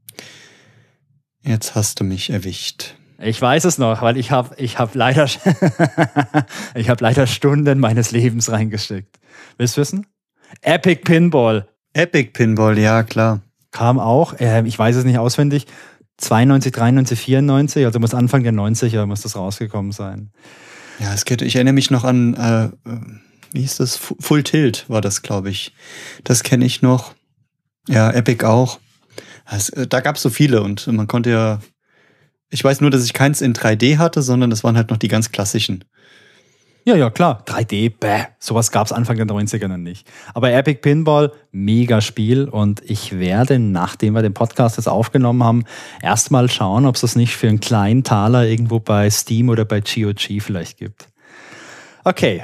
Jetzt hast du mich erwischt. Ich weiß es noch, weil ich hab leider Stunden meines Lebens reingesteckt. Willst du wissen? Epic Pinball. Epic Pinball, ja klar. Kam auch, ich weiß es nicht auswendig, 92, 93, 94, also muss Anfang der 90er muss das rausgekommen sein. Ja, ich erinnere mich noch an, wie hieß das? Full Tilt war das, glaube ich. Das kenne ich noch. Ja, Epic auch. Da gab es so viele und man konnte ja. Ich weiß nur, dass ich keins in 3D hatte, sondern das waren halt noch die ganz klassischen. Ja, klar. 3D, sowas gab es Anfang der 90er noch nicht. Aber Epic Pinball, mega Spiel. Und ich werde, nachdem wir den Podcast jetzt aufgenommen haben, erstmal schauen, ob es das nicht für einen kleinen Taler irgendwo bei Steam oder bei GOG vielleicht gibt. Okay,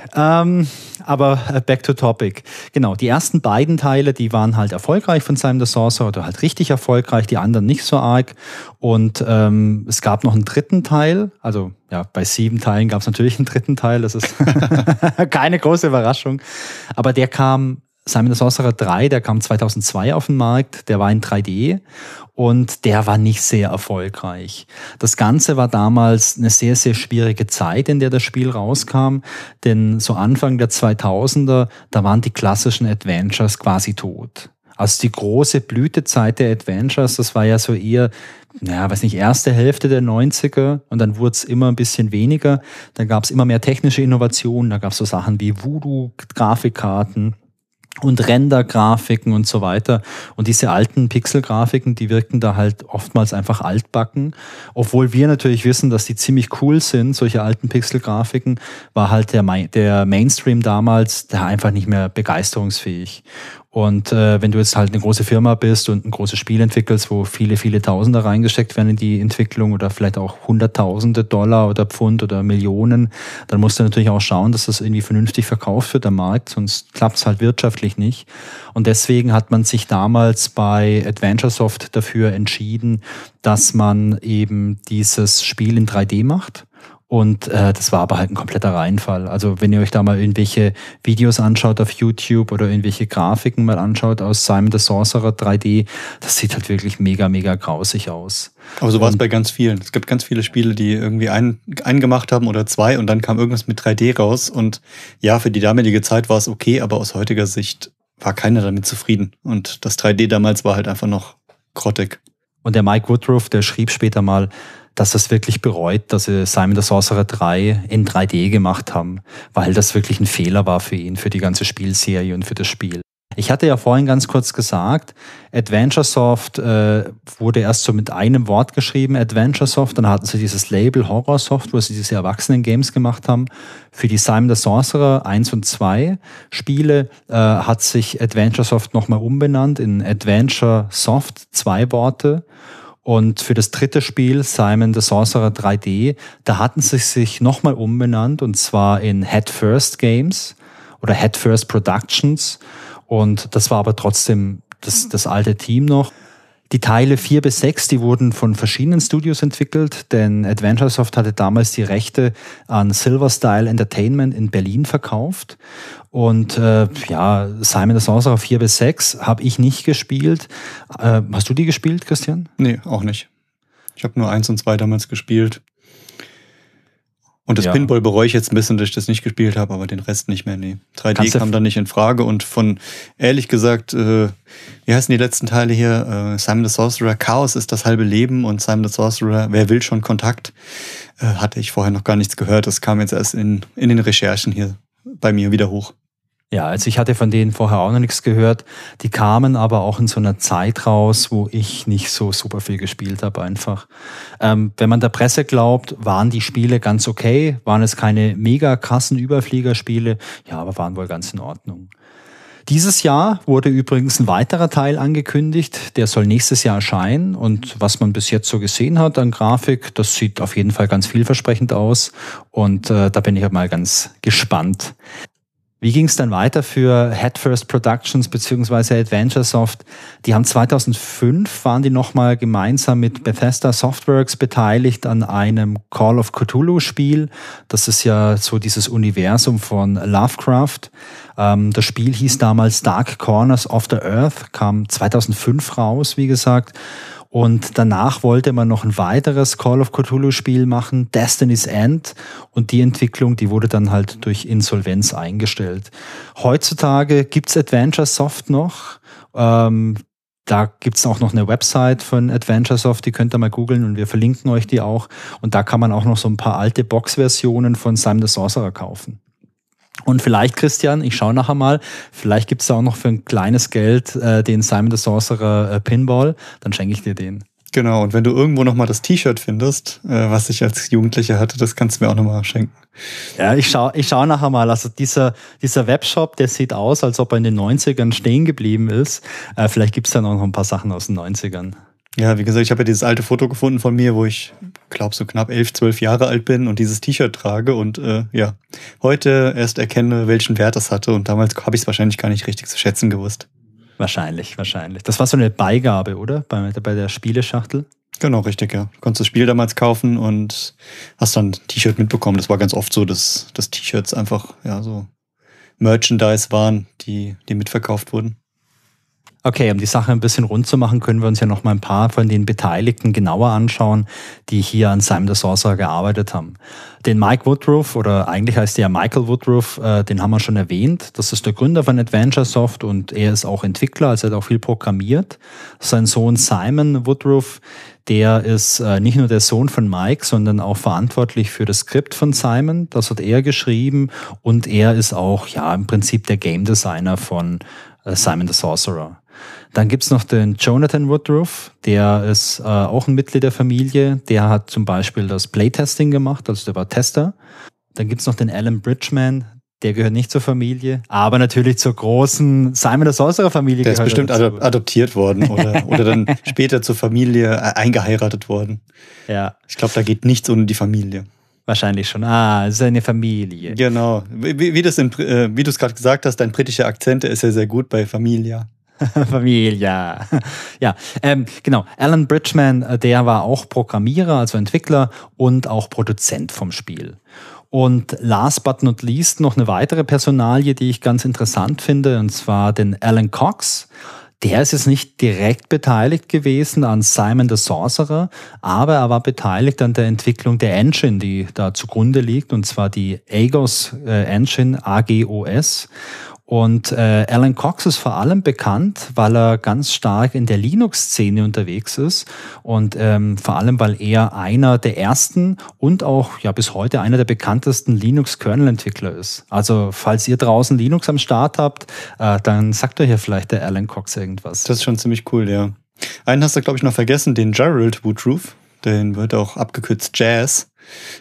aber back to topic. Genau, die ersten beiden Teile, die waren halt erfolgreich von Simon the Sorcerer oder halt richtig erfolgreich, die anderen nicht so arg. Und es gab noch einen dritten Teil, also ja, bei 7 Teilen gab es natürlich einen dritten Teil, das ist keine große Überraschung. Aber der kam, Simon the Sorcerer 3, der kam 2002 auf den Markt, der war in 3D und der war nicht sehr erfolgreich. Das Ganze war damals eine sehr, sehr schwierige Zeit, in der das Spiel rauskam, denn so Anfang der 2000er, da waren die klassischen Adventures quasi tot. Also die große Blütezeit der Adventures, das war ja so eher, erste Hälfte der 90er und dann wurde es immer ein bisschen weniger. Dann gab es immer mehr technische Innovationen, da gab es so Sachen wie Voodoo-Grafikkarten und Render-Grafiken und so weiter. Und diese alten Pixel-Grafiken, die wirkten da halt oftmals einfach altbacken. Obwohl wir natürlich wissen, dass die ziemlich cool sind, solche alten Pixel-Grafiken, war halt der Mainstream damals da einfach nicht mehr begeisterungsfähig. Und wenn du jetzt halt eine große Firma bist und ein großes Spiel entwickelst, wo viele, viele Tausende reingesteckt werden in die Entwicklung oder vielleicht auch Hunderttausende Dollar oder Pfund oder Millionen, dann musst du natürlich auch schauen, dass das irgendwie vernünftig verkauft wird am Markt, sonst klappt es halt wirtschaftlich nicht. Und deswegen hat man sich damals bei AdventureSoft dafür entschieden, dass man eben dieses Spiel in 3D macht. Und das war aber halt ein kompletter Reinfall. Also wenn ihr euch da mal irgendwelche Videos anschaut auf YouTube oder irgendwelche Grafiken mal anschaut aus Simon the Sorcerer 3D, das sieht halt wirklich mega, mega grausig aus. Aber so war es bei ganz vielen. Es gibt ganz viele Spiele, die irgendwie einen gemacht haben oder 2 und dann kam irgendwas mit 3D raus. Und ja, für die damalige Zeit war es okay, aber aus heutiger Sicht war keiner damit zufrieden. Und das 3D damals war halt einfach noch grottig. Und der Mike Woodruff, der schrieb später mal, dass das wirklich bereut, dass sie Simon the Sorcerer 3 in 3D gemacht haben, weil das wirklich ein Fehler war für ihn, für die ganze Spielserie und für das Spiel. Ich hatte ja vorhin ganz kurz gesagt, AdventureSoft wurde erst so mit einem Wort geschrieben, AdventureSoft, dann hatten sie dieses Label HorrorSoft, wo sie diese Erwachsenen-Games gemacht haben. Für die Simon the Sorcerer 1 und 2 Spiele hat sich AdventureSoft nochmal umbenannt in AdventureSoft, 2 Worte. Und für das dritte Spiel, Simon the Sorcerer 3D, da hatten sie sich nochmal umbenannt und zwar in Head First Games oder Head First Productions. Und das war aber trotzdem das alte Team noch. Die Teile 4 bis 6, die wurden von verschiedenen Studios entwickelt, denn AdventureSoft hatte damals die Rechte an Silver Style Entertainment in Berlin verkauft. Und Simon the Sorcerer 4 bis 6 habe ich nicht gespielt. Hast du die gespielt, Christian? Nee, auch nicht. Ich habe nur 1 und 2 damals gespielt. Und das Pinball bereue ich jetzt ein bisschen, dass ich das nicht gespielt habe, aber den Rest nicht mehr, nee. 3D kam da nicht in Frage und ehrlich gesagt, wie heißen die letzten Teile hier? Simon the Sorcerer, Chaos ist das halbe Leben und Simon the Sorcerer, wer will schon Kontakt? Hatte ich vorher noch gar nichts gehört, das kam jetzt erst in den Recherchen hier bei mir wieder hoch. Ja, also ich hatte von denen vorher auch noch nichts gehört. Die kamen aber auch in so einer Zeit raus, wo ich nicht so super viel gespielt habe einfach. Wenn man der Presse glaubt, waren die Spiele ganz okay, waren es keine mega krassen Überfliegerspiele, ja, aber waren wohl ganz in Ordnung. Dieses Jahr wurde übrigens ein weiterer Teil angekündigt, der soll nächstes Jahr erscheinen und was man bis jetzt so gesehen hat an Grafik, das sieht auf jeden Fall ganz vielversprechend aus und da bin ich mal ganz gespannt. Wie ging es dann weiter für Head First Productions bzw. AdventureSoft? Die haben 2005, waren die nochmal gemeinsam mit Bethesda Softworks beteiligt an einem Call of Cthulhu Spiel. Das ist ja so dieses Universum von Lovecraft. Das Spiel hieß damals Dark Corners of the Earth, kam 2005 raus, wie gesagt. Und danach wollte man noch ein weiteres Call of Cthulhu-Spiel machen, Destiny's End. Und die Entwicklung, die wurde dann halt durch Insolvenz eingestellt. Heutzutage gibt's AdventureSoft noch. Da gibt's auch noch eine Website von AdventureSoft, die könnt ihr mal googeln und wir verlinken euch die auch. Und da kann man auch noch so ein paar alte Box-Versionen von Simon the Sorcerer kaufen. Und vielleicht, Christian, ich schaue nachher mal, vielleicht gibt's da auch noch für ein kleines Geld den Simon the Sorcerer Pinball, dann schenke ich dir den. Genau, und wenn du irgendwo nochmal das T-Shirt findest, was ich als Jugendlicher hatte, das kannst du mir auch nochmal schenken. Ja, ich schau nachher mal. Also dieser Webshop, der sieht aus, als ob er in den 90ern stehen geblieben ist. Vielleicht gibt's da noch ein paar Sachen aus den 90ern. Ja, wie gesagt, ich habe ja dieses alte Foto gefunden von mir, wo ich glaube so knapp 11, 12 Jahre alt bin und dieses T-Shirt trage und heute erst erkenne, welchen Wert das hatte und damals habe ich es wahrscheinlich gar nicht richtig zu schätzen gewusst. Wahrscheinlich. Das war so eine Beigabe, oder? Bei der Spieleschachtel? Genau, richtig, ja. Du konntest das Spiel damals kaufen und hast dann ein T-Shirt mitbekommen. Das war ganz oft so, dass T-Shirts einfach so Merchandise waren, die mitverkauft wurden. Okay, um die Sache ein bisschen rund zu machen, können wir uns ja noch mal ein paar von den Beteiligten genauer anschauen, die hier an Simon the Sorcerer gearbeitet haben. Den Mike Woodruff, oder eigentlich heißt er ja Michael Woodruff, den haben wir schon erwähnt. Das ist der Gründer von Adventuresoft und er ist auch Entwickler, also er hat auch viel programmiert. Sein Sohn Simon Woodruff, der ist nicht nur der Sohn von Mike, sondern auch verantwortlich für das Skript von Simon. Das hat er geschrieben und er ist auch im Prinzip der Game Designer von Simon the Sorcerer. Dann gibt's noch den Jonathan Woodruff, der ist auch ein Mitglied der Familie. Der hat zum Beispiel das Playtesting gemacht, also der war Tester. Dann gibt's noch den Alan Bridgman, der gehört nicht zur Familie, aber natürlich zur großen Simon the Sorcerer Familie. Der ist bestimmt adoptiert worden oder dann später zur Familie eingeheiratet worden. Ja. Ich glaube, da geht nichts ohne die Familie. Wahrscheinlich schon. Es ist eine Familie. Genau. Wie du es gerade gesagt hast, dein britischer Akzent, der ist ja sehr gut bei Familia. Familia. Ja, genau. Alan Bridgman, der war auch Programmierer, also Entwickler und auch Produzent vom Spiel. Und last but not least noch eine weitere Personalie, die ich ganz interessant finde, und zwar den Alan Cox. Der ist jetzt nicht direkt beteiligt gewesen an Simon the Sorcerer, aber er war beteiligt an der Entwicklung der Engine, die da zugrunde liegt, und zwar die Agos Engine, AGOS. Und Alan Cox ist vor allem bekannt, weil er ganz stark in der Linux-Szene unterwegs ist und vor allem, weil er einer der ersten und auch bis heute einer der bekanntesten Linux-Kernel-Entwickler ist. Also falls ihr draußen Linux am Start habt, dann sagt euch ja vielleicht der Alan Cox irgendwas. Das ist schon ziemlich cool, ja. Einen hast du, glaube ich, noch vergessen, den Gerald Woodruff. Den wird auch abgekürzt Jazz.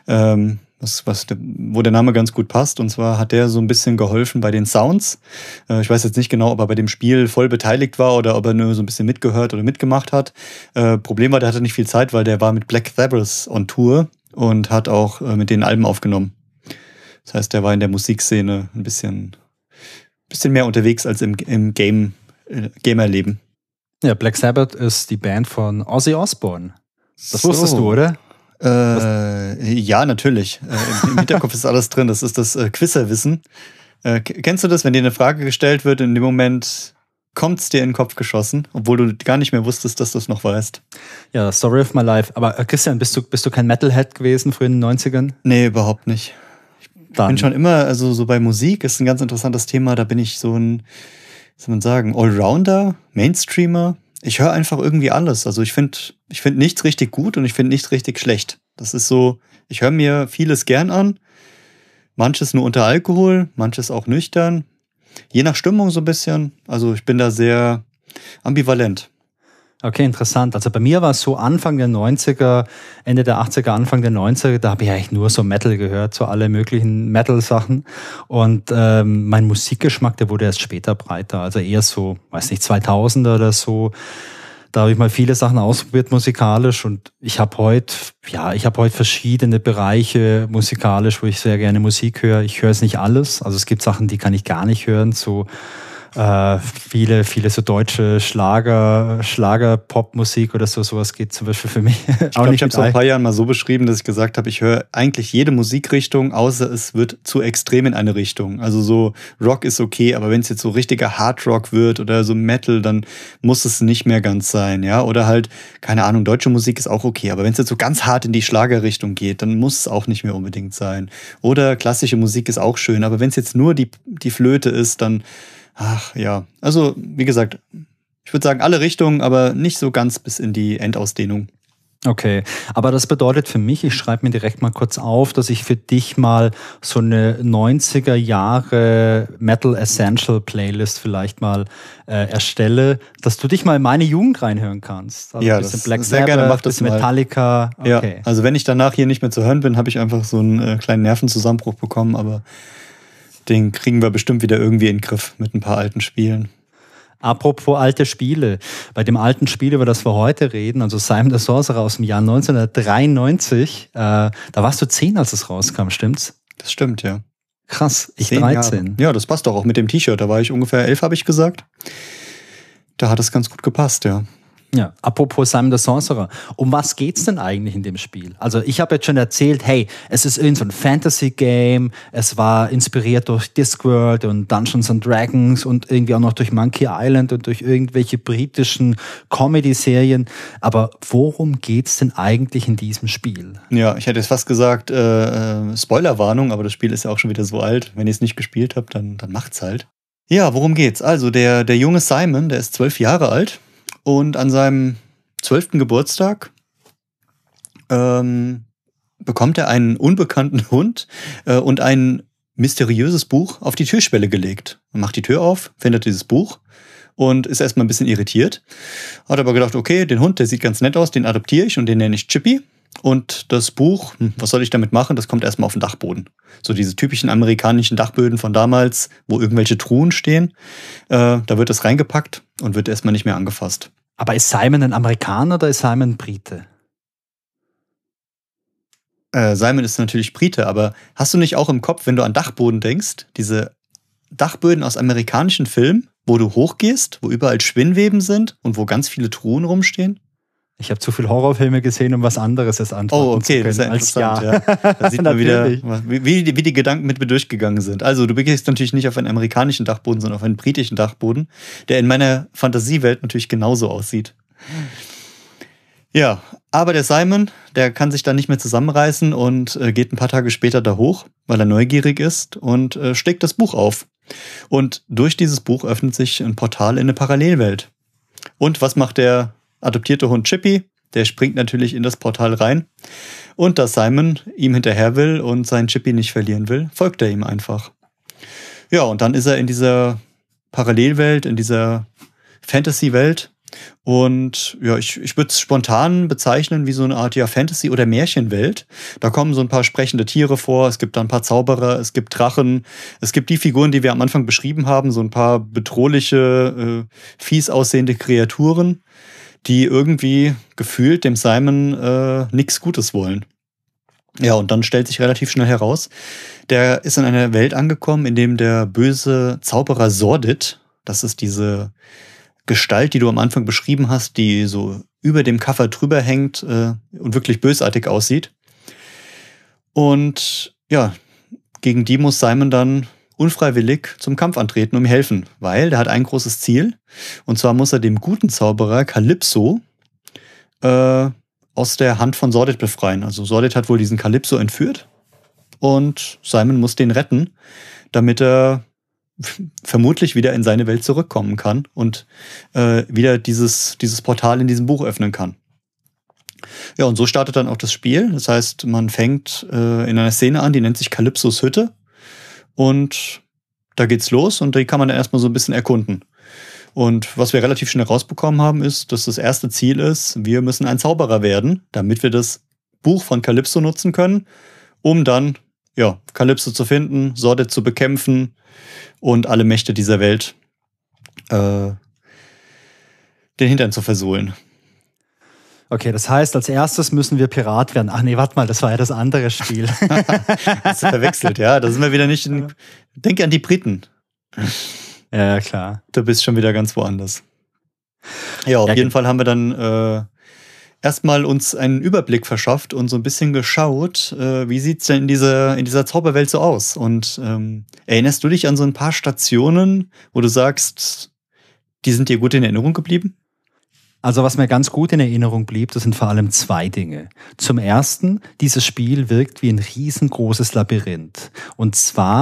Wo der Name ganz gut passt. Und zwar hat der so ein bisschen geholfen bei den Sounds. Ich weiß jetzt nicht genau, ob er bei dem Spiel voll beteiligt war oder ob er nur so ein bisschen mitgehört oder mitgemacht hat. Problem war, der hatte nicht viel Zeit, weil der war mit Black Sabbath on Tour und hat auch mit den Alben aufgenommen. Das heißt, der war in der Musikszene ein bisschen mehr unterwegs als im Gamerleben. Ja, Black Sabbath ist die Band von Ozzy Osbourne. Das wusstest du, oder? Ja, natürlich. Im Hinterkopf ist alles drin. Das ist das Quizerwissen. Kennst du das, wenn dir eine Frage gestellt wird, in dem Moment kommt es dir in den Kopf geschossen, obwohl du gar nicht mehr wusstest, dass du es noch weißt? Ja, Story of my life. Aber Christian, bist du kein Metalhead gewesen früher in den 90ern? Nee, überhaupt nicht. Ich bin schon immer, also so bei Musik ist ein ganz interessantes Thema. Da bin ich so ein, was soll man sagen, Allrounder, Mainstreamer. Ich höre einfach irgendwie alles. Also ich finde nichts richtig gut und ich finde nichts richtig schlecht. Das ist so, ich höre mir vieles gern an. Manches nur unter Alkohol, manches auch nüchtern. Je nach Stimmung so ein bisschen. Also ich bin da sehr ambivalent. Okay, interessant. Also bei mir war es so Anfang der 90er, Ende der 80er, Anfang der 90er, da habe ich eigentlich nur so Metal gehört, so alle möglichen Metal-Sachen. Und mein Musikgeschmack, der wurde erst später breiter, also eher so, 2000er oder so. Da habe ich mal viele Sachen ausprobiert musikalisch und ich habe heute verschiedene Bereiche musikalisch, wo ich sehr gerne Musik höre. Ich höre es nicht alles, also es gibt Sachen, die kann ich gar nicht hören, so viele so deutsche Schlager-Pop-Musik oder sowas geht zum Beispiel für mich. Ich glaube, ich habe es vor ein paar Jahren mal so beschrieben, dass ich gesagt habe, ich höre eigentlich jede Musikrichtung, außer es wird zu extrem in eine Richtung. Also so Rock ist okay, aber wenn es jetzt so richtiger Hardrock wird oder so Metal, dann muss es nicht mehr ganz sein, ja. Oder halt, keine Ahnung, deutsche Musik ist auch okay, aber wenn es jetzt so ganz hart in die Schlagerrichtung geht, dann muss es auch nicht mehr unbedingt sein. Oder klassische Musik ist auch schön, aber wenn es jetzt nur die Flöte ist, dann ach ja, also wie gesagt, ich würde sagen alle Richtungen, aber nicht so ganz bis in die Endausdehnung. Okay, aber das bedeutet für mich, ich schreibe mir direkt mal kurz auf, dass ich für dich mal so eine 90er Jahre Metal Essential Playlist vielleicht mal erstelle, dass du dich mal in meine Jugend reinhören kannst. Also Ja, ein bisschen das Black sehr gerne, Sabbath, mach das bisschen mal. Metallica. Okay. Ja, also wenn ich danach hier nicht mehr zu hören bin, habe ich einfach so einen kleinen Nervenzusammenbruch bekommen, aber den kriegen wir bestimmt wieder irgendwie in den Griff mit ein paar alten Spielen. Apropos alte Spiele, bei dem alten Spiel, über das wir heute reden, also Simon the Sorcerer aus dem Jahr 1993, da warst du 10, als es rauskam, stimmt's? Das stimmt, ja. Krass, ich 10 13. Jahre. Ja, das passt doch auch mit dem T-Shirt. Da war ich ungefähr 11, habe ich gesagt. Da hat es ganz gut gepasst, ja. Ja, apropos Simon the Sorcerer, um was geht's denn eigentlich in dem Spiel? Also ich habe jetzt schon erzählt, hey, es ist irgend so ein Fantasy-Game, es war inspiriert durch Discworld und Dungeons and Dragons und irgendwie auch noch durch Monkey Island und durch irgendwelche britischen Comedy-Serien, aber worum geht's denn eigentlich in diesem Spiel? Ja, ich hätte jetzt fast gesagt, Spoilerwarnung, aber das Spiel ist ja auch schon wieder so alt. Wenn ihr es nicht gespielt habt, dann macht's halt. Ja, worum geht's? Also der junge Simon, der ist 12 Jahre alt. Und an seinem 12. Geburtstag bekommt er einen unbekannten Hund und ein mysteriöses Buch auf die Türschwelle gelegt. Er macht die Tür auf, findet dieses Buch und ist erstmal ein bisschen irritiert. Hat aber gedacht, okay, den Hund, der sieht ganz nett aus, den adoptiere ich und den nenne ich Chippy. Und das Buch, was soll ich damit machen? Das kommt erstmal auf den Dachboden. So diese typischen amerikanischen Dachböden von damals, wo irgendwelche Truhen stehen. Da wird das reingepackt und wird erstmal nicht mehr angefasst. Aber ist Simon ein Amerikaner oder ist Simon ein Brite? Simon ist natürlich Brite, aber hast du nicht auch im Kopf, wenn du an Dachboden denkst, diese Dachböden aus amerikanischen Filmen, wo du hochgehst, wo überall Spinnweben sind und wo ganz viele Truhen rumstehen? Ich habe zu viel Horrorfilme gesehen, um was anderes als antworten zu können. Das ist ja als interessant. Ja. Da sieht man wieder, wie die Gedanken mit mir durchgegangen sind. Also du begehst natürlich nicht auf einen amerikanischen Dachboden, sondern auf einen britischen Dachboden, der in meiner Fantasiewelt natürlich genauso aussieht. Ja, aber der Simon, der kann sich dann nicht mehr zusammenreißen und geht ein paar Tage später da hoch, weil er neugierig ist und schlägt das Buch auf. Und durch dieses Buch öffnet sich ein Portal in eine Parallelwelt. Und was macht der adoptierte Hund Chippy? Der springt natürlich in das Portal rein. Und da Simon ihm hinterher will und seinen Chippy nicht verlieren will, folgt er ihm einfach. Ja, und dann ist er in dieser Parallelwelt, in dieser Fantasy-Welt. Und ja, ich würde es spontan bezeichnen wie so eine Art Fantasy- oder Märchenwelt. Da kommen so ein paar sprechende Tiere vor, es gibt da ein paar Zauberer, es gibt Drachen, es gibt die Figuren, die wir am Anfang beschrieben haben, so ein paar bedrohliche, fies aussehende Kreaturen, die irgendwie gefühlt dem Simon nichts Gutes wollen. Ja, und dann stellt sich relativ schnell heraus, der ist in einer Welt angekommen, in dem der böse Zauberer Sordid, das ist diese Gestalt, die du am Anfang beschrieben hast, die so über dem Cover drüber hängt und wirklich bösartig aussieht. Und ja, gegen die muss Simon dann unfreiwillig zum Kampf antreten, um ihm helfen, weil der hat ein großes Ziel. Und zwar muss er dem guten Zauberer Calypso aus der Hand von Sordid befreien. Also Sordid hat wohl diesen Calypso entführt und Simon muss den retten, damit er vermutlich wieder in seine Welt zurückkommen kann und wieder dieses Portal in diesem Buch öffnen kann. Ja, und so startet dann auch das Spiel. Das heißt, man fängt in einer Szene an, die nennt sich Calypsos Hütte. Und da geht's los und die kann man dann erstmal so ein bisschen erkunden. Und was wir relativ schnell rausbekommen haben, ist, dass das erste Ziel ist, wir müssen ein Zauberer werden, damit wir das Buch von Calypso nutzen können, um dann Calypso zu finden, Sordid zu bekämpfen und alle Mächte dieser Welt den Hintern zu versohlen. Okay, das heißt, als erstes müssen wir Pirat werden. Ach nee, warte mal, das war ja das andere Spiel. Hast du verwechselt, ja. Da sind wir wieder nicht in... Denke an die Briten. Ja, klar. Du bist schon wieder ganz woanders. Ja, auf jeden Fall haben wir dann erstmal uns einen Überblick verschafft und so ein bisschen geschaut, wie sieht's denn in dieser Zauberwelt so aus? Und erinnerst du dich an so ein paar Stationen, wo du sagst, die sind dir gut in Erinnerung geblieben? Also was mir ganz gut in Erinnerung blieb, das sind vor allem zwei Dinge. Zum ersten, dieses Spiel wirkt wie ein riesengroßes Labyrinth. Und zwar,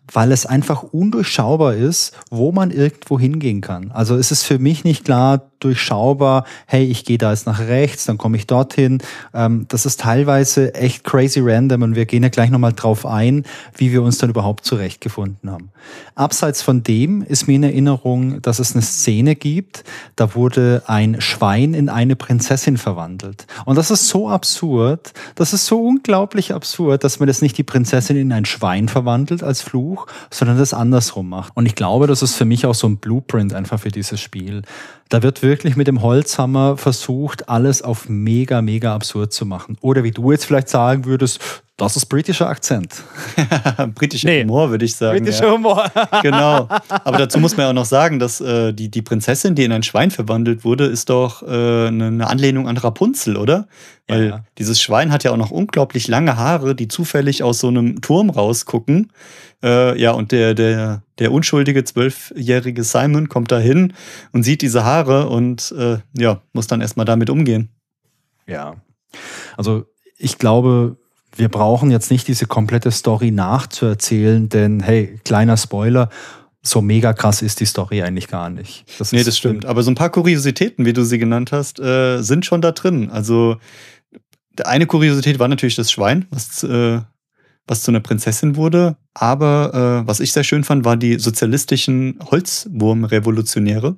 weil es einfach undurchschaubar ist, wo man irgendwo hingehen kann. Also es ist für mich nicht klar durchschaubar, hey, ich gehe da jetzt nach rechts, dann komme ich dorthin. Das ist teilweise echt crazy random und wir gehen ja gleich nochmal drauf ein, wie wir uns dann überhaupt zurechtgefunden haben. Abseits von dem ist mir in Erinnerung, dass es eine Szene gibt, da wurde ein Schwein in eine Prinzessin verwandelt. Und das ist so absurd, das ist so unglaublich absurd, dass man jetzt nicht die Prinzessin in ein Schwein verwandelt als Fluch, sondern das andersrum macht. Und ich glaube, das ist für mich auch so ein Blueprint einfach für dieses Spiel. Da wird wirklich mit dem Holzhammer versucht, alles auf mega, mega absurd zu machen. Oder wie du jetzt vielleicht sagen würdest, das ist britischer Akzent. Britischer Humor, würde ich sagen. Britischer Humor. Genau. Aber dazu muss man ja auch noch sagen, dass die Prinzessin, die in ein Schwein verwandelt wurde, ist doch eine Anlehnung an Rapunzel, oder? Weil dieses Schwein hat ja auch noch unglaublich lange Haare, die zufällig aus so einem Turm rausgucken. Und der unschuldige 12-jährige Simon kommt da hin und sieht diese Haare und muss dann erstmal damit umgehen. Ja, also ich glaube, wir brauchen jetzt nicht diese komplette Story nachzuerzählen, denn hey, kleiner Spoiler, so mega krass ist die Story eigentlich gar nicht. Das stimmt. Aber so ein paar Kuriositäten, wie du sie genannt hast, sind schon da drin. Also eine Kuriosität war natürlich das Schwein, was zu einer Prinzessin wurde. Aber was ich sehr schön fand, waren die sozialistischen Holzwurmrevolutionäre.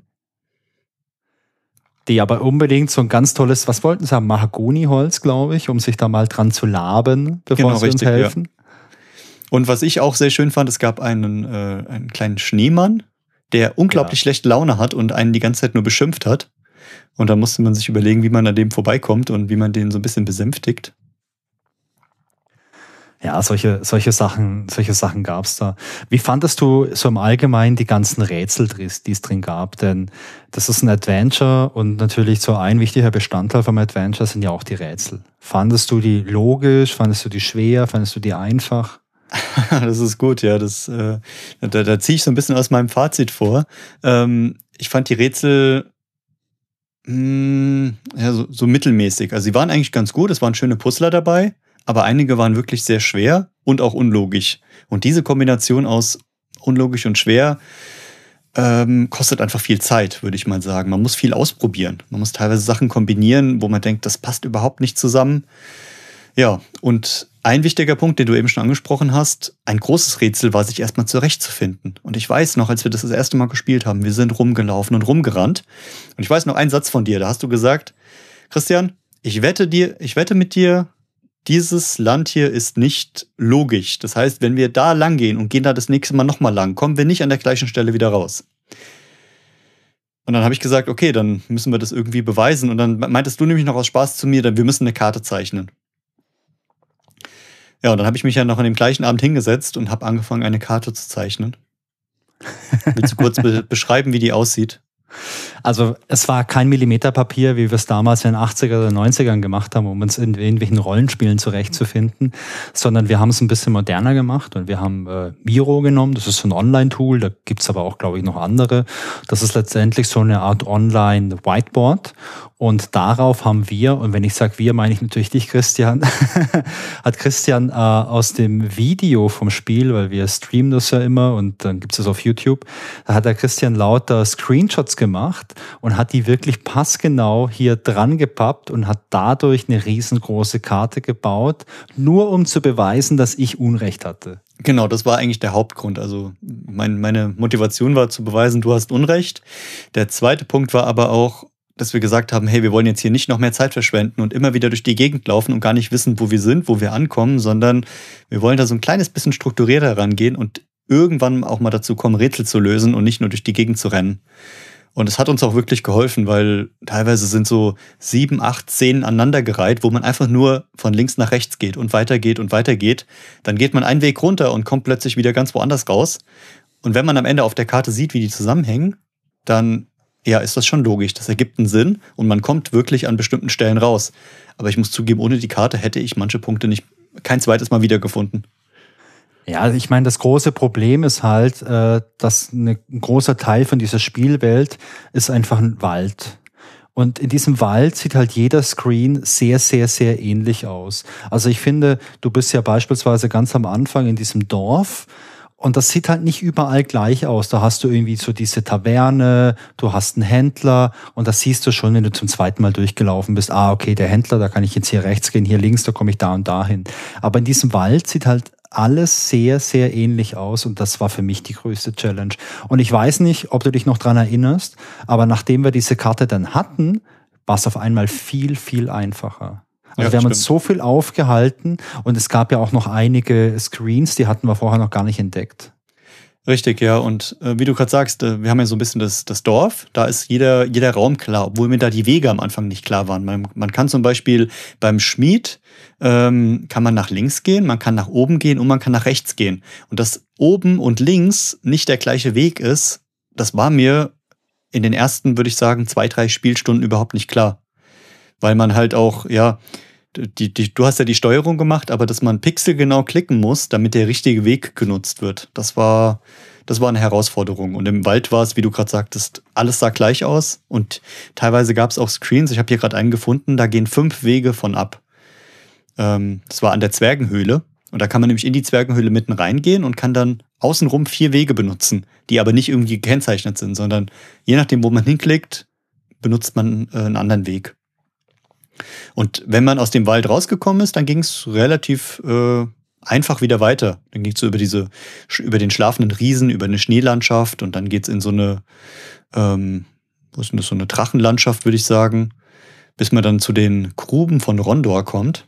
Die aber unbedingt so ein ganz tolles, was wollten sie haben, Mahagoniholz, glaube ich, um sich da mal dran zu laben, bevor sie uns helfen. Ja. Und was ich auch sehr schön fand, es gab einen kleinen Schneemann, der unglaublich schlechte Laune hat und einen die ganze Zeit nur beschimpft hat. Und da musste man sich überlegen, wie man an dem vorbeikommt und wie man den so ein bisschen besänftigt. Ja, solche Sachen gab's da. Wie fandest du so im Allgemeinen die ganzen Rätsel, die es drin gab? Denn das ist ein Adventure und natürlich so ein wichtiger Bestandteil vom Adventure sind ja auch die Rätsel. Fandest du die logisch? Fandest du die schwer? Fandest du die einfach? Das ist gut, ja. Da ziehe ich so ein bisschen aus meinem Fazit vor. Ich fand die Rätsel so mittelmäßig. Also sie waren eigentlich ganz gut, es waren schöne Puzzler dabei. Aber einige waren wirklich sehr schwer und auch unlogisch. Und diese Kombination aus unlogisch und schwer kostet einfach viel Zeit, würde ich mal sagen. Man muss viel ausprobieren. Man muss teilweise Sachen kombinieren, wo man denkt, das passt überhaupt nicht zusammen. Ja, und ein wichtiger Punkt, den du eben schon angesprochen hast, ein großes Rätsel war, sich erstmal zurechtzufinden. Und ich weiß noch, als wir das erste Mal gespielt haben, wir sind rumgelaufen und rumgerannt. Und ich weiß noch einen Satz von dir, da hast du gesagt, Christian, ich wette mit dir, dieses Land hier ist nicht logisch. Das heißt, wenn wir da lang gehen und gehen da das nächste Mal nochmal lang, kommen wir nicht an der gleichen Stelle wieder raus. Und dann habe ich gesagt, okay, dann müssen wir das irgendwie beweisen. Und dann meintest du nämlich noch aus Spaß zu mir, wir müssen eine Karte zeichnen. Ja, und dann habe ich mich ja noch an dem gleichen Abend hingesetzt und habe angefangen, eine Karte zu zeichnen. Willst du kurz beschreiben, wie die aussieht? Also es war kein Millimeterpapier, wie wir es damals in den 80er oder 90ern gemacht haben, um uns in irgendwelchen Rollenspielen zurechtzufinden, sondern wir haben es ein bisschen moderner gemacht und wir haben Miro genommen, das ist so ein Online-Tool, da gibt's aber auch, glaube ich, noch andere. Das ist letztendlich so eine Art Online-Whiteboard und darauf haben wir, und wenn ich sage wir, meine ich natürlich dich, Christian, hat Christian aus dem Video vom Spiel, weil wir streamen das ja immer und dann gibt's das auf YouTube, da hat der Christian lauter Screenshots gemacht und hat die wirklich passgenau hier dran gepappt und hat dadurch eine riesengroße Karte gebaut, nur um zu beweisen, dass ich Unrecht hatte. Genau, das war eigentlich der Hauptgrund. Also meine Motivation war zu beweisen, du hast Unrecht. Der zweite Punkt war aber auch, dass wir gesagt haben, hey, wir wollen jetzt hier nicht noch mehr Zeit verschwenden und immer wieder durch die Gegend laufen und gar nicht wissen, wo wir sind, wo wir ankommen, sondern wir wollen da so ein kleines bisschen strukturierter rangehen und irgendwann auch mal dazu kommen, Rätsel zu lösen und nicht nur durch die Gegend zu rennen. Und es hat uns auch wirklich geholfen, weil teilweise sind so 7, 8, 10 aneinandergereiht, wo man einfach nur von links nach rechts geht und weitergeht und weitergeht. Dann geht man einen Weg runter und kommt plötzlich wieder ganz woanders raus. Und wenn man am Ende auf der Karte sieht, wie die zusammenhängen, dann ist das schon logisch. Das ergibt einen Sinn und man kommt wirklich an bestimmten Stellen raus. Aber ich muss zugeben, ohne die Karte hätte ich manche Punkte kein zweites Mal wiedergefunden. Ja, ich meine, das große Problem ist halt, dass ein großer Teil von dieser Spielwelt ist einfach ein Wald. Und in diesem Wald sieht halt jeder Screen sehr, sehr, sehr ähnlich aus. Also ich finde, du bist ja beispielsweise ganz am Anfang in diesem Dorf Und das sieht halt nicht überall gleich aus. Da hast du irgendwie so diese Taverne, du hast einen Händler und das siehst du schon, wenn du zum zweiten Mal durchgelaufen bist. Ah, okay, der Händler, da kann ich jetzt hier rechts gehen, hier links, da komme ich da und da hin. Aber in diesem Wald sieht halt alles sehr, sehr ähnlich aus und das war für mich die größte Challenge. Und ich weiß nicht, ob du dich noch dran erinnerst, aber nachdem wir diese Karte dann hatten, war es auf einmal viel, viel einfacher. Also Ja, wir haben stimmt. uns so viel aufgehalten und es gab ja auch noch einige Screens, die hatten wir vorher noch gar nicht entdeckt. Richtig, ja. Und wie du gerade sagst, wir haben ja so ein bisschen das Dorf. Da ist jeder Raum klar, obwohl mir da die Wege am Anfang nicht klar waren. Man kann zum Beispiel beim Schmied, kann man nach links gehen, man kann nach oben gehen und man kann nach rechts gehen. Und dass oben und links nicht der gleiche Weg ist, das war mir in den ersten, würde ich sagen, 2-3 Spielstunden überhaupt nicht klar. Weil man halt auch, ja, du hast ja die Steuerung gemacht, aber dass man pixelgenau klicken muss, damit der richtige Weg genutzt wird. Das war eine Herausforderung. Und im Wald war es, wie du gerade sagtest, alles sah gleich aus. Und teilweise gab es auch Screens. Ich habe hier gerade einen gefunden, da gehen 5 Wege von ab. Das war an der Zwergenhöhle. Und da kann man nämlich in die Zwergenhöhle mitten reingehen und kann dann außenrum 4 Wege benutzen, die aber nicht irgendwie gekennzeichnet sind, sondern je nachdem, wo man hinklickt, benutzt man einen anderen Weg. Und wenn man aus dem Wald rausgekommen ist, dann ging es relativ einfach wieder weiter. Dann ging es so über den schlafenden Riesen, über eine Schneelandschaft und dann geht es in so eine, was ist denn das, so eine Drachenlandschaft, würde ich sagen, bis man dann zu den Gruben von Rondor kommt.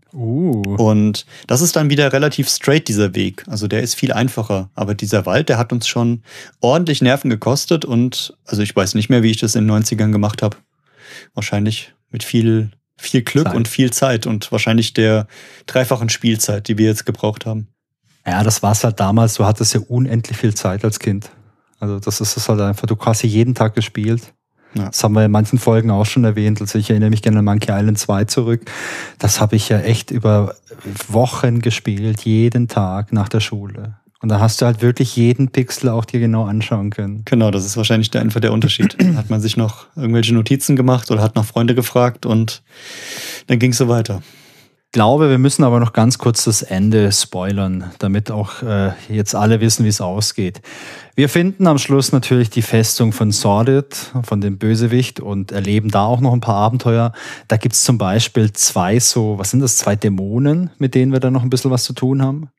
Und das ist dann wieder relativ straight, dieser Weg. Also der ist viel einfacher. Aber dieser Wald, der hat uns schon ordentlich Nerven gekostet und also ich weiß nicht mehr, wie ich das in den 90ern gemacht habe. Wahrscheinlich mit viel Glück Zeit. Und viel Zeit und wahrscheinlich der 3-fachen Spielzeit, die wir jetzt gebraucht haben. Ja, das war es halt damals. Du hattest ja unendlich viel Zeit als Kind. Also das ist es halt einfach. Du hast ja jeden Tag gespielt. Ja. Das haben wir in manchen Folgen auch schon erwähnt. Also ich erinnere mich gerne an Monkey Island 2 zurück. Das habe ich ja echt über Wochen gespielt, jeden Tag nach der Schule. Und da hast du halt wirklich jeden Pixel auch dir genau anschauen können. Genau, das ist wahrscheinlich einfach der Unterschied. Da hat man sich noch irgendwelche Notizen gemacht oder hat noch Freunde gefragt und dann ging es so weiter. Ich glaube, wir müssen aber noch ganz kurz das Ende spoilern, damit auch jetzt alle wissen, wie es ausgeht. Wir finden am Schluss natürlich die Festung von Sordid, von dem Bösewicht und erleben da auch noch ein paar Abenteuer. Da gibt es zum Beispiel 2 Dämonen, mit denen wir da noch ein bisschen was zu tun haben.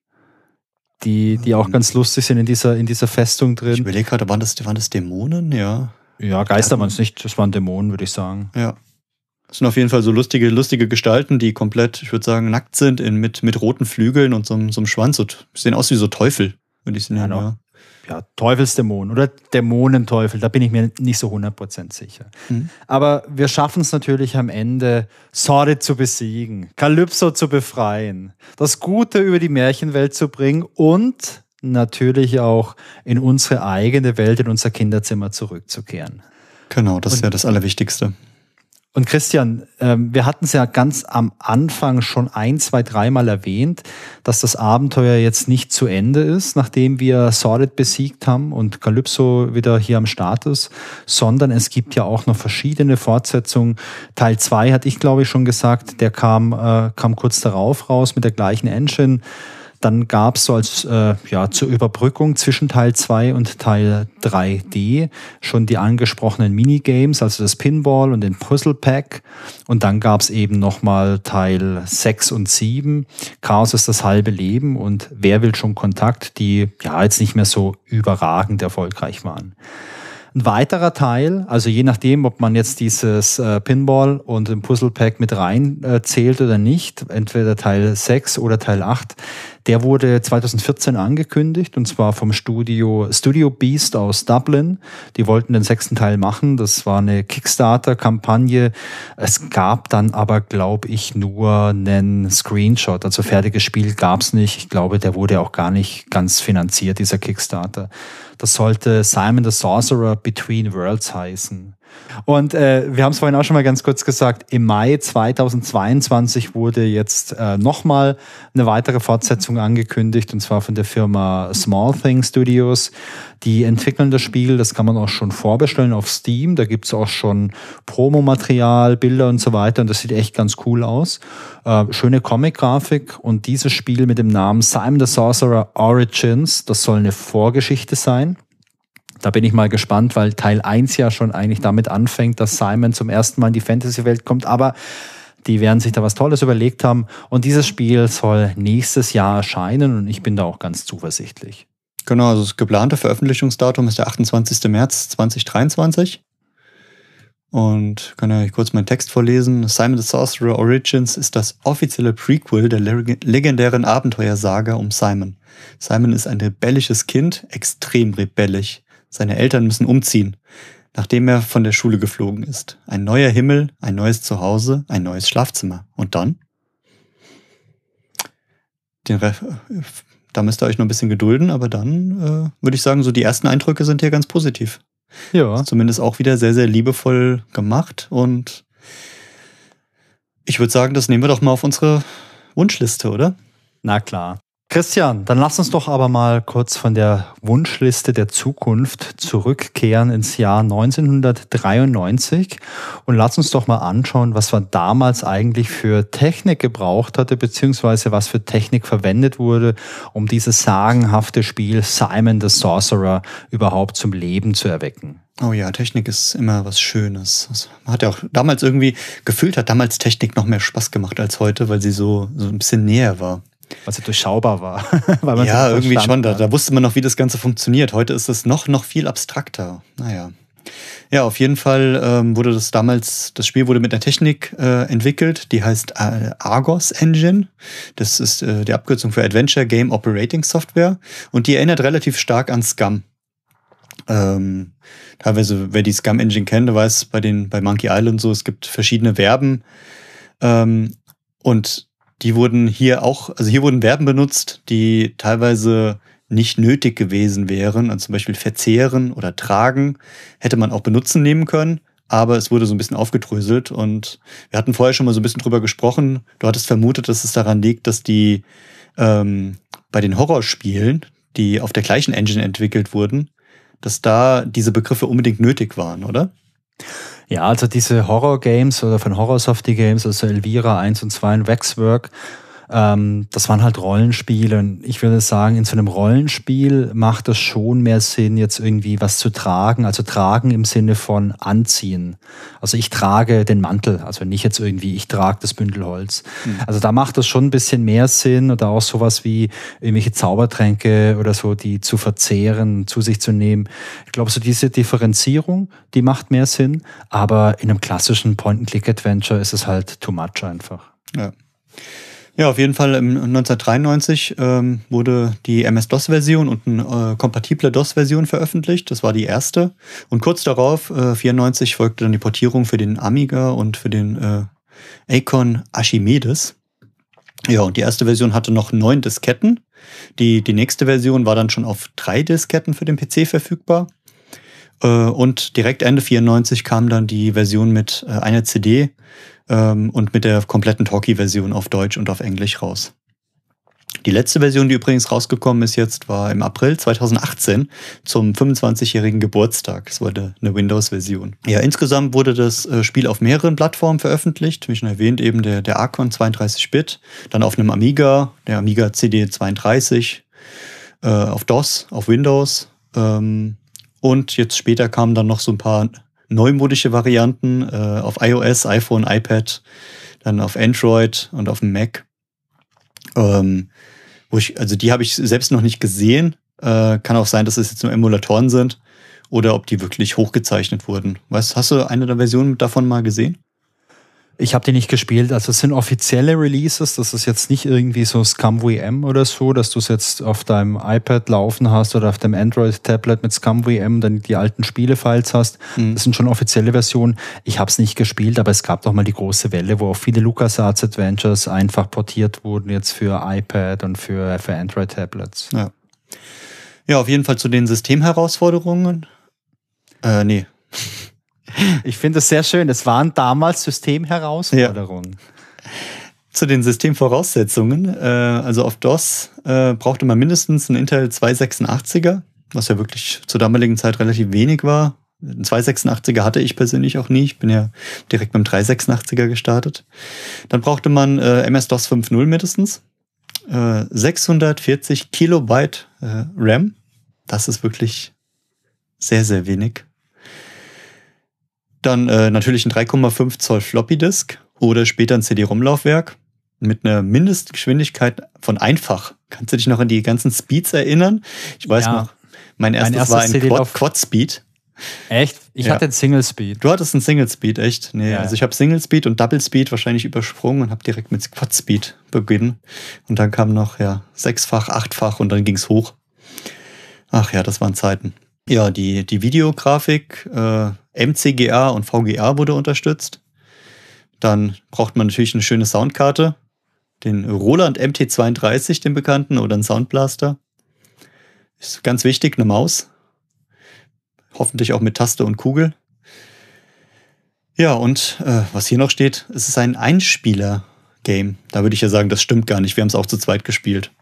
Die auch ganz lustig sind in dieser Festung drin. Ich überlege gerade, waren das Dämonen? Ja. Ja, Geister waren es nicht, das waren Dämonen, würde ich sagen. Ja. Das sind auf jeden Fall so lustige Gestalten, die komplett, ich würde sagen, nackt sind, mit roten Flügeln und so einem Schwanz. Und sehen aus wie so Teufel, würde ich sie nennen. Ja. Ja, Teufelsdämonen oder Dämonenteufel, da bin ich mir nicht so 100% sicher. Aber wir schaffen es natürlich am Ende, Sordid zu besiegen, Kalypso zu befreien, das Gute über die Märchenwelt zu bringen und natürlich auch in unsere eigene Welt, in unser Kinderzimmer zurückzukehren. Genau, das ist ja das Allerwichtigste. Und Christian, wir hatten es ja ganz am Anfang schon 1, 2, 3 Mal erwähnt, dass das Abenteuer jetzt nicht zu Ende ist, nachdem wir Sordid besiegt haben und Kalypso wieder hier am Start ist, sondern es gibt ja auch noch verschiedene Fortsetzungen. Teil 2 hatte ich, glaube ich, schon gesagt, der kam kurz darauf raus mit der gleichen Engine. Dann gab es so als zur Überbrückung zwischen Teil 2 und Teil 3D schon die angesprochenen Minigames, also das Pinball und den Puzzle Pack. Und dann gab es eben nochmal Teil 6 und 7, Chaos ist das halbe Leben und Wer will schon Kontakt, die ja jetzt nicht mehr so überragend erfolgreich waren. Ein weiterer Teil, also je nachdem, ob man jetzt dieses Pinball und den Puzzle Pack mit rein zählt oder nicht, entweder Teil 6 oder Teil 8, der wurde 2014 angekündigt und zwar vom Studio Beast aus Dublin. Die wollten den 6. Teil machen. Das war eine Kickstarter-Kampagne. Es gab dann aber, glaube ich, nur einen Screenshot. Also fertiges Spiel gab es nicht. Ich glaube, der wurde auch gar nicht ganz finanziert, dieser Kickstarter. Das sollte Simon the Sorcerer Between Worlds heißen. Und wir haben es vorhin auch schon mal ganz kurz gesagt, im Mai 2022 wurde jetzt nochmal eine weitere Fortsetzung angekündigt, und zwar von der Firma Small Thing Studios. Die entwickeln das Spiel, das kann man auch schon vorbestellen auf Steam. Da gibt es auch schon Promomaterial, Bilder und so weiter, und das sieht echt ganz cool aus. Schöne Comic-Grafik, und dieses Spiel mit dem Namen Simon the Sorcerer Origins, das soll eine Vorgeschichte sein. Da bin ich mal gespannt, weil Teil 1 ja schon eigentlich damit anfängt, dass Simon zum ersten Mal in die Fantasy-Welt kommt. Aber die werden sich da was Tolles überlegt haben. Und dieses Spiel soll nächstes Jahr erscheinen, und ich bin da auch ganz zuversichtlich. Genau, also das geplante Veröffentlichungsdatum ist der 28. März 2023. Und kann ja kurz meinen Text vorlesen. Simon the Sorcerer Origins ist das offizielle Prequel der legendären Abenteuersaga um Simon. Simon ist ein rebellisches Kind, extrem rebellisch. Seine Eltern müssen umziehen, nachdem er von der Schule geflogen ist. Ein neuer Himmel, ein neues Zuhause, ein neues Schlafzimmer. Und dann? Da müsst ihr euch noch ein bisschen gedulden, aber dann würde ich sagen, so die ersten Eindrücke sind hier ganz positiv. Ja. Zumindest auch wieder sehr, sehr liebevoll gemacht, und ich würde sagen, das nehmen wir doch mal auf unsere Wunschliste, oder? Na klar. Christian, dann lass uns doch aber mal kurz von der Wunschliste der Zukunft zurückkehren ins Jahr 1993 und lass uns doch mal anschauen, was man damals eigentlich für Technik gebraucht hatte, beziehungsweise was für Technik verwendet wurde, um dieses sagenhafte Spiel Simon the Sorcerer überhaupt zum Leben zu erwecken. Oh ja, Technik ist immer was Schönes. Man hat ja auch damals irgendwie gefühlt, hat damals Technik noch mehr Spaß gemacht als heute, weil sie so ein bisschen näher war. Weil sie durchschaubar war. Weil man ja, irgendwie schon. Da wusste man noch, wie das Ganze funktioniert. Heute ist es noch viel abstrakter. Naja. Ja, auf jeden Fall wurde das Spiel wurde mit einer Technik entwickelt, die heißt Argos Engine. Das ist die Abkürzung für Adventure Game Operating Software. Und die erinnert relativ stark an Scum. Teilweise, wer die Scum Engine kennt, der weiß, bei Monkey Island so, es gibt verschiedene Verben. Und die wurden hier wurden Verben benutzt, die teilweise nicht nötig gewesen wären. Also zum Beispiel verzehren oder tragen hätte man auch benutzen nehmen können, aber es wurde so ein bisschen aufgedröselt, und wir hatten vorher schon mal so ein bisschen drüber gesprochen. Du hattest vermutet, dass es daran liegt, dass die bei den Horrorspielen, die auf der gleichen Engine entwickelt wurden, dass da diese Begriffe unbedingt nötig waren, oder? Ja, also diese Horror-Games oder von Horror-Softie-Games, also Elvira 1 und 2 und Waxwork, das waren halt Rollenspiele, und ich würde sagen, in so einem Rollenspiel macht es schon mehr Sinn, jetzt irgendwie was zu tragen, also tragen im Sinne von anziehen. Also ich trage den Mantel, also nicht jetzt irgendwie, ich trage das Bündel Holz. Also da macht das schon ein bisschen mehr Sinn, oder auch sowas wie irgendwelche Zaubertränke oder so, die zu verzehren, zu sich zu nehmen. Ich glaube, so diese Differenzierung, die macht mehr Sinn, aber in einem klassischen Point-and-Click-Adventure ist es halt too much einfach. Ja. Ja, auf jeden Fall 1993 wurde die MS-DOS-Version und eine kompatible DOS-Version veröffentlicht. Das war die erste. Und kurz darauf, 1994, folgte dann die Portierung für den Amiga und für den Acorn Archimedes. Ja, und die erste Version hatte noch 9 Disketten. Die nächste Version war dann schon auf 3 Disketten für den PC verfügbar. Und direkt Ende 1994 kam dann die Version mit einer CD und mit der kompletten Talkie-Version auf Deutsch und auf Englisch raus. Die letzte Version, die übrigens rausgekommen ist jetzt, war im April 2018 zum 25-jährigen Geburtstag. Es wurde eine Windows-Version. Ja, insgesamt wurde das Spiel auf mehreren Plattformen veröffentlicht. Wie schon erwähnt, eben der Archon 32-Bit, dann auf einem Amiga, der Amiga CD32, auf DOS, auf Windows. Und jetzt später kamen dann noch so ein paar neumodische Varianten auf iOS, iPhone, iPad, dann auf Android und auf dem Mac. Die habe ich selbst noch nicht gesehen. Kann auch sein, dass es jetzt nur Emulatoren sind oder ob die wirklich hochgezeichnet wurden. Hast du eine der Versionen davon mal gesehen? Ich habe die nicht gespielt, also es sind offizielle Releases, das ist jetzt nicht irgendwie so ScumVM oder so, dass du es jetzt auf deinem iPad laufen hast oder auf dem Android-Tablet mit ScumVM dann die alten Spielefiles hast. Das sind schon offizielle Versionen. Ich habe es nicht gespielt, aber es gab doch mal die große Welle, wo auch viele LucasArts Adventures einfach portiert wurden jetzt für iPad und für Android-Tablets. Ja, auf jeden Fall zu den Systemherausforderungen. Ich finde es sehr schön. Es waren damals Systemherausforderungen. Ja. Zu den Systemvoraussetzungen. Also auf DOS brauchte man mindestens einen Intel 286er, was ja wirklich zur damaligen Zeit relativ wenig war. Einen 286er hatte ich persönlich auch nie. Ich bin ja direkt mit dem 386er gestartet. Dann brauchte man MS-DOS 5.0 mindestens. 640 Kilobyte RAM. Das ist wirklich sehr, sehr wenig. Dann natürlich ein 3,5 Zoll Floppy Disk oder später ein CD-ROM-Laufwerk mit einer Mindestgeschwindigkeit von einfach. Kannst du dich noch an die ganzen Speeds erinnern? Ich weiß noch, mein erstes war ein Quad-Speed. Echt? Ich hatte einen Single-Speed. Du hattest einen Single-Speed, echt? Nee, also ich habe Single-Speed und Double-Speed wahrscheinlich übersprungen und habe direkt mit Quad-Speed begonnen. Und dann kam noch 6-fach, 8-fach und dann ging's hoch. Ach ja, das waren Zeiten. Ja, die Videografik, MCGA und VGA wurde unterstützt. Dann braucht man natürlich eine schöne Soundkarte. Den Roland MT32, den bekannten, oder einen Soundblaster. Ist ganz wichtig, eine Maus. Hoffentlich auch mit Taste und Kugel. Ja, und was hier noch steht, es ist ein Einspieler-Game. Da würde ich ja sagen, das stimmt gar nicht. Wir haben es auch zu zweit gespielt.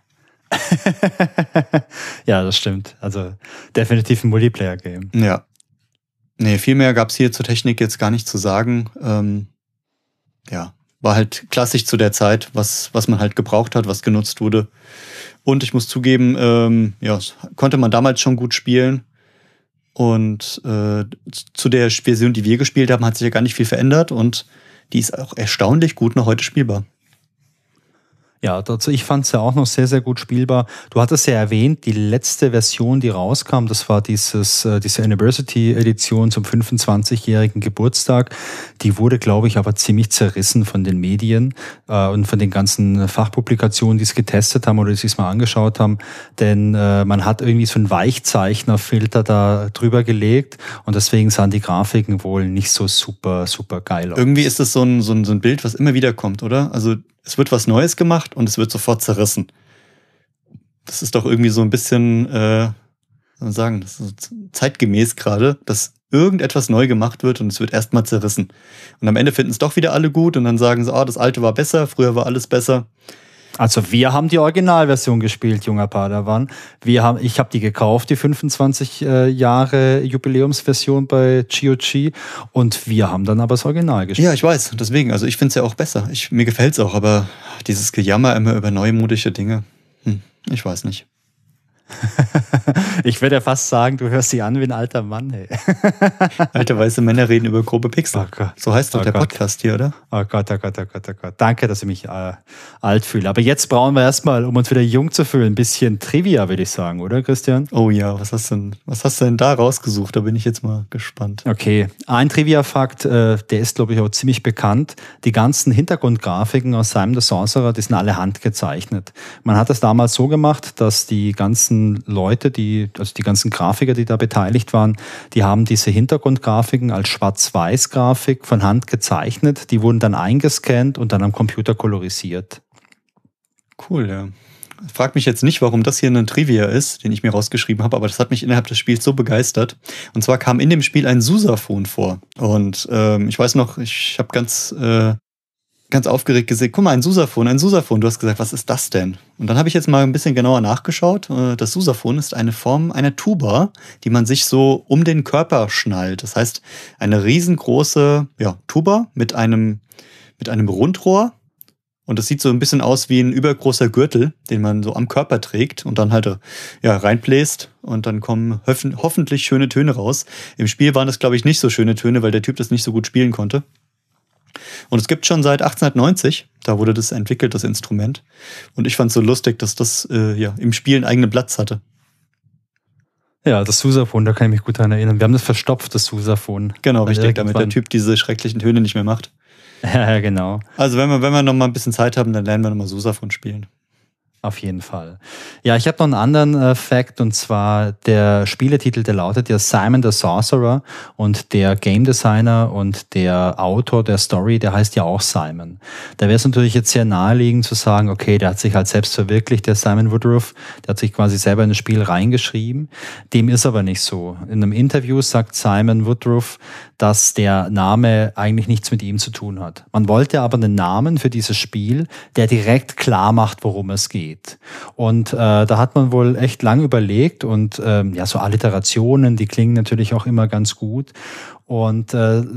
Ja, das stimmt. Also definitiv ein Multiplayer-Game. Ja. Nee, viel mehr gab es hier zur Technik jetzt gar nicht zu sagen. Ja, war halt klassisch zu der Zeit, was man halt gebraucht hat, was genutzt wurde. Und ich muss zugeben, konnte man damals schon gut spielen. Und zu der Version, die wir gespielt haben, hat sich ja gar nicht viel verändert. Und die ist auch erstaunlich gut noch heute spielbar. Ja, dazu, ich fand es ja auch noch sehr, sehr gut spielbar. Du hattest ja erwähnt, die letzte Version, die rauskam, das war diese Anniversary-Edition zum 25-jährigen Geburtstag. Die wurde, glaube ich, aber ziemlich zerrissen von den Medien und von den ganzen Fachpublikationen, die es getestet haben oder die es mal angeschaut haben. Denn man hat irgendwie so einen Weichzeichnerfilter da drüber gelegt und deswegen sahen die Grafiken wohl nicht so super, super geil aus. Irgendwie ist das so ein Bild, was immer wieder kommt, oder? Also es wird was Neues gemacht und es wird sofort zerrissen. Das ist doch irgendwie so ein bisschen, soll man sagen, das ist zeitgemäß gerade, dass irgendetwas neu gemacht wird und es wird erstmal zerrissen. Und am Ende finden es doch wieder alle gut und dann sagen sie, das Alte war besser, früher war alles besser. Also wir haben die Originalversion gespielt, junger Padawan. Ich habe die gekauft, die 25 Jahre Jubiläumsversion bei GOG und wir haben dann aber das Original gespielt. Ja, ich weiß, deswegen, also ich finde es ja auch besser. Mir gefällt es auch, aber dieses Gejammer immer über neumodische Dinge, ich weiß nicht. Ich würde ja fast sagen, du hörst sie an wie ein alter Mann. Hey. Alte weiße Männer reden über grobe Pixel. Oh Gott. So heißt doch der Podcast hier, oder? Oh Gott, oh Gott, oh Gott, oh Gott. Danke, dass ich mich alt fühle. Aber jetzt brauchen wir erstmal, um uns wieder jung zu fühlen, ein bisschen Trivia, würde ich sagen, oder Christian? Oh ja, was hast du denn da rausgesucht? Da bin ich jetzt mal gespannt. Okay, ein Trivia-Fakt, der ist, glaube ich, auch ziemlich bekannt. Die ganzen Hintergrundgrafiken aus Simon the Sorcerer, die sind alle handgezeichnet. Man hat das damals so gemacht, dass die ganzen Leute, die ganzen Grafiker, die da beteiligt waren, die haben diese Hintergrundgrafiken als Schwarz-Weiß-Grafik von Hand gezeichnet. Die wurden dann eingescannt und dann am Computer kolorisiert. Cool, ja. Ich frage mich jetzt nicht, warum das hier ein Trivia ist, den ich mir rausgeschrieben habe, aber das hat mich innerhalb des Spiels so begeistert. Und zwar kam in dem Spiel ein Sousaphon vor. Und ich weiß noch, ich habe ganz aufgeregt gesehen, guck mal, ein Sousaphon. Du hast gesagt, was ist das denn? Und dann habe ich jetzt mal ein bisschen genauer nachgeschaut. Das Sousaphon ist eine Form einer Tuba, die man sich so um den Körper schnallt. Das heißt, eine riesengroße Tuba mit einem Rundrohr. Und das sieht so ein bisschen aus wie ein übergroßer Gürtel, den man so am Körper trägt und dann halt reinbläst und dann kommen hoffentlich schöne Töne raus. Im Spiel waren das, glaube ich, nicht so schöne Töne, weil der Typ das nicht so gut spielen konnte. Und es gibt schon seit 1890, da wurde das entwickelt, das Instrument. Und ich fand es so lustig, dass das im Spiel einen eigenen Platz hatte. Ja, das Sousaphon, da kann ich mich gut daran erinnern. Wir haben das verstopft, das Sousaphon. Genau, richtig, damit der Typ diese schrecklichen Töne nicht mehr macht. Ja, genau. Also wenn wir noch mal ein bisschen Zeit haben, dann lernen wir noch mal Sousaphon spielen. Auf jeden Fall. Ja, ich habe noch einen anderen Fact, und zwar der Spieletitel, der lautet ja Simon the Sorcerer, und der Game Designer und der Autor der Story, der heißt ja auch Simon. Da wäre es natürlich jetzt sehr naheliegend zu sagen, okay, der hat sich halt selbst verwirklicht, der Simon Woodruff, der hat sich quasi selber in das Spiel reingeschrieben. Dem ist aber nicht so. In einem Interview sagt Simon Woodruff, dass der Name eigentlich nichts mit ihm zu tun hat. Man wollte aber einen Namen für dieses Spiel, der direkt klar macht, worum es geht. Und da hat man wohl echt lang überlegt und ja, so Alliterationen, die klingen natürlich auch immer ganz gut. Und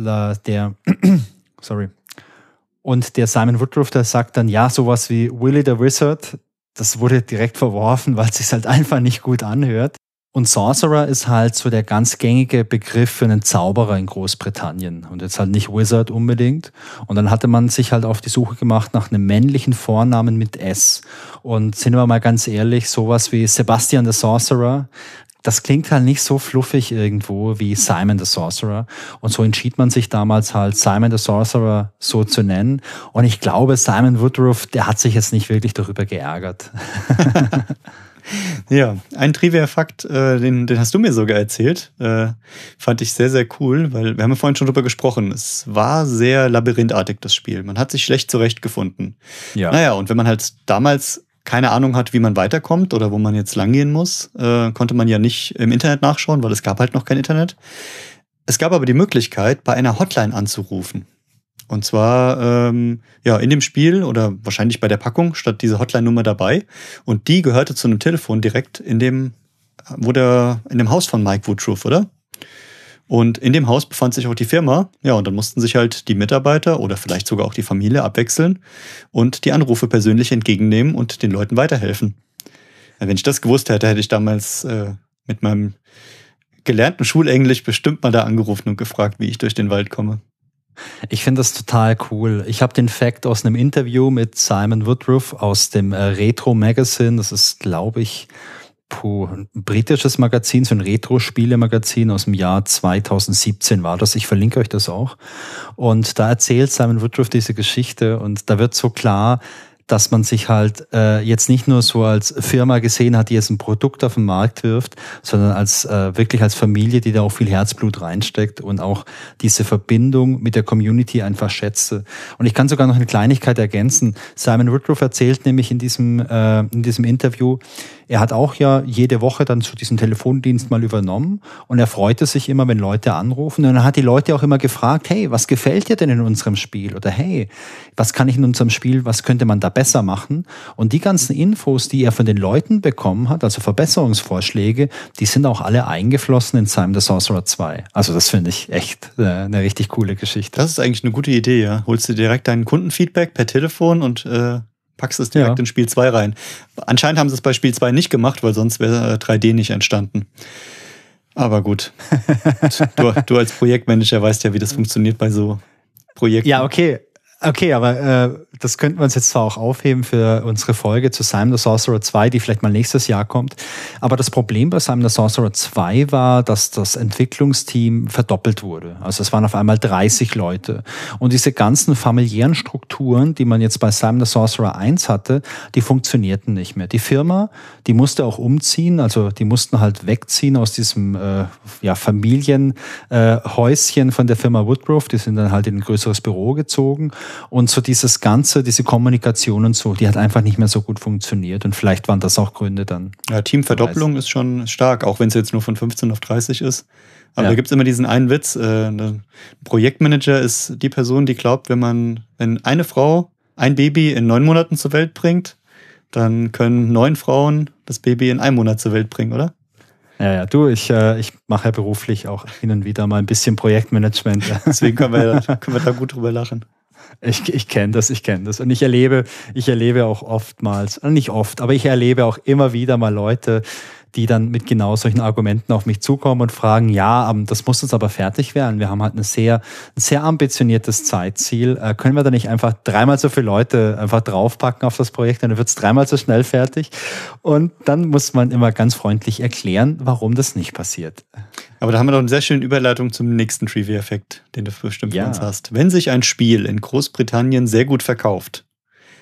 sorry. Und der Simon Woodruff, der sagt dann, ja, sowas wie Willy the Wizard, das wurde direkt verworfen, weil es sich halt einfach nicht gut anhört. Und Sorcerer ist halt so der ganz gängige Begriff für einen Zauberer in Großbritannien. Und jetzt halt nicht Wizard unbedingt. Und dann hatte man sich halt auf die Suche gemacht nach einem männlichen Vornamen mit S. Und sind wir mal ganz ehrlich, sowas wie Sebastian the Sorcerer, das klingt halt nicht so fluffig irgendwo wie Simon the Sorcerer. Und so entschied man sich damals halt, Simon the Sorcerer so zu nennen. Und ich glaube, Simon Woodruff, der hat sich jetzt nicht wirklich darüber geärgert. Ja, ein Trivia-Fakt, den hast du mir sogar erzählt. Fand ich sehr, sehr cool, weil wir haben ja vorhin schon drüber gesprochen. Es war sehr labyrinthartig, das Spiel. Man hat sich schlecht zurechtgefunden. Ja. Naja, und wenn man halt damals keine Ahnung hat, wie man weiterkommt oder wo man jetzt langgehen muss, konnte man ja nicht im Internet nachschauen, weil es gab halt noch kein Internet. Es gab aber die Möglichkeit, bei einer Hotline anzurufen. Und zwar ja in dem Spiel oder wahrscheinlich bei der Packung stand diese Hotline-Nummer dabei. Und die gehörte zu einem Telefon direkt in dem Haus von Mike Woodruff, oder? Und in dem Haus befand sich auch die Firma. Ja, und dann mussten sich halt die Mitarbeiter oder vielleicht sogar auch die Familie abwechseln und die Anrufe persönlich entgegennehmen und den Leuten weiterhelfen. Ja, wenn ich das gewusst hätte, hätte ich damals mit meinem gelernten Schulenglisch bestimmt mal da angerufen und gefragt, wie ich durch den Wald komme. Ich finde das total cool. Ich habe den Fact aus einem Interview mit Simon Woodruff aus dem Retro Magazine. Das ist, glaube ich, ein britisches Magazin, so ein Retro-Spiele-Magazin aus dem Jahr 2017 war das. Ich verlinke euch das auch. Und da erzählt Simon Woodruff diese Geschichte und da wird so klar, dass man sich halt jetzt nicht nur so als Firma gesehen hat, die jetzt ein Produkt auf den Markt wirft, sondern als wirklich als Familie, die da auch viel Herzblut reinsteckt und auch diese Verbindung mit der Community einfach schätze. Und ich kann sogar noch eine Kleinigkeit ergänzen. Simon Woodruff erzählt nämlich in diesem Interview, er hat auch ja jede Woche dann so diesen Telefondienst mal übernommen und er freute sich immer, wenn Leute anrufen. Und er hat die Leute auch immer gefragt, hey, was gefällt dir denn in unserem Spiel? Oder hey, was kann ich in unserem Spiel, was könnte man da besser machen? Und die ganzen Infos, die er von den Leuten bekommen hat, also Verbesserungsvorschläge, die sind auch alle eingeflossen in Simon the Sorcerer 2. Also das finde ich echt eine richtig coole Geschichte. Das ist eigentlich eine gute Idee, ja. Holst du direkt dein Kundenfeedback per Telefon und packst es direkt in Spiel 2 rein. Anscheinend haben sie es bei Spiel 2 nicht gemacht, weil sonst wäre 3D nicht entstanden. Aber gut. Du als Projektmanager weißt ja, wie das funktioniert bei so Projekten. Ja, okay. Okay, aber das könnten wir uns jetzt zwar auch aufheben für unsere Folge zu Simon the Sorcerer 2, die vielleicht mal nächstes Jahr kommt. Aber das Problem bei Simon the Sorcerer 2 war, dass das Entwicklungsteam verdoppelt wurde. Also es waren auf einmal 30 Leute. Und diese ganzen familiären Strukturen, die man jetzt bei Simon the Sorcerer 1 hatte, die funktionierten nicht mehr. Die Firma, die musste auch umziehen, also die mussten halt wegziehen aus diesem Familienhäuschen von der Firma Woodruff. Die sind dann halt in ein größeres Büro gezogen. Und so diese Kommunikation und so, die hat einfach nicht mehr so gut funktioniert. Und vielleicht waren das auch Gründe dann. Ja, Teamverdopplung ist schon stark, auch wenn es jetzt nur von 15 auf 30 ist. Aber da gibt es immer diesen einen Witz. Ein Projektmanager ist die Person, die glaubt, wenn eine Frau ein Baby in 9 Monaten zur Welt bringt, dann können 9 Frauen das Baby in 1 Monat zur Welt bringen, oder? Ja, ich mache ja beruflich auch hin und wieder mal ein bisschen Projektmanagement. Deswegen können wir da gut drüber lachen. Ich kenne das. Und ich erlebe auch oftmals, nicht oft, aber ich erlebe auch immer wieder mal Leute, die dann mit genau solchen Argumenten auf mich zukommen und fragen, ja, das muss uns aber fertig werden. Wir haben halt ein sehr ambitioniertes Zeitziel. Können wir da nicht einfach 3-mal so viele Leute einfach draufpacken auf das Projekt, dann wird es 3-mal so schnell fertig. Und dann muss man immer ganz freundlich erklären, warum das nicht passiert. Aber da haben wir doch eine sehr schöne Überleitung zum nächsten Trivia-Effekt, den du bestimmt für uns hast. Wenn sich ein Spiel in Großbritannien sehr gut verkauft,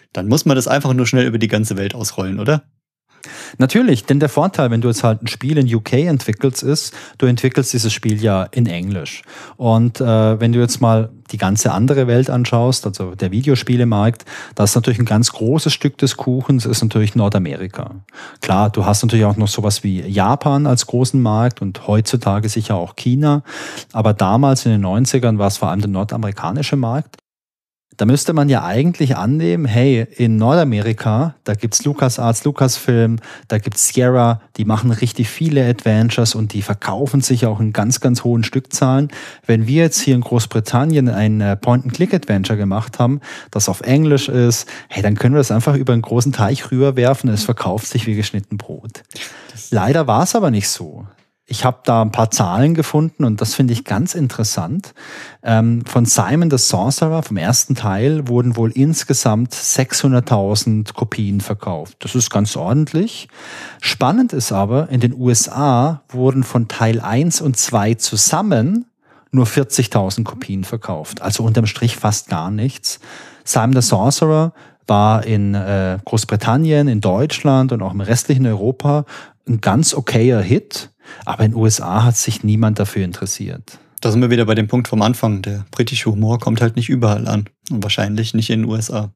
Dann muss man das einfach nur schnell über die ganze Welt ausrollen, oder? Natürlich, denn der Vorteil, wenn du jetzt halt ein Spiel in UK entwickelst, ist, du entwickelst dieses Spiel ja in Englisch. Und wenn du jetzt mal die ganze andere Welt anschaust, also der Videospielemarkt, das ist natürlich ein ganz großes Stück des Kuchens, ist natürlich Nordamerika. Klar, du hast natürlich auch noch sowas wie Japan als großen Markt und heutzutage sicher auch China. Aber damals in den 90ern war es vor allem der nordamerikanische Markt. Da müsste man ja eigentlich annehmen, hey, in Nordamerika, da gibt's LucasArts, Lucasfilm, da gibt's Sierra, die machen richtig viele Adventures und die verkaufen sich auch in ganz, ganz hohen Stückzahlen. Wenn wir jetzt hier in Großbritannien ein Point-and-Click-Adventure gemacht haben, das auf Englisch ist, hey, dann können wir das einfach über einen großen Teich rüberwerfen und es verkauft sich wie geschnitten Brot. Leider war es aber nicht so. Ich habe da ein paar Zahlen gefunden und das finde ich ganz interessant. Von Simon the Sorcerer, vom ersten Teil, wurden wohl insgesamt 600.000 Kopien verkauft. Das ist ganz ordentlich. Spannend ist aber, in den USA wurden von Teil 1 und 2 zusammen nur 40.000 Kopien verkauft. Also unterm Strich fast gar nichts. Simon the Sorcerer war in Großbritannien, in Deutschland und auch im restlichen Europa ein ganz okayer Hit. Aber in den USA hat sich niemand dafür interessiert. Da sind wir wieder bei dem Punkt vom Anfang. Der britische Humor kommt halt nicht überall an. Und wahrscheinlich nicht in den USA.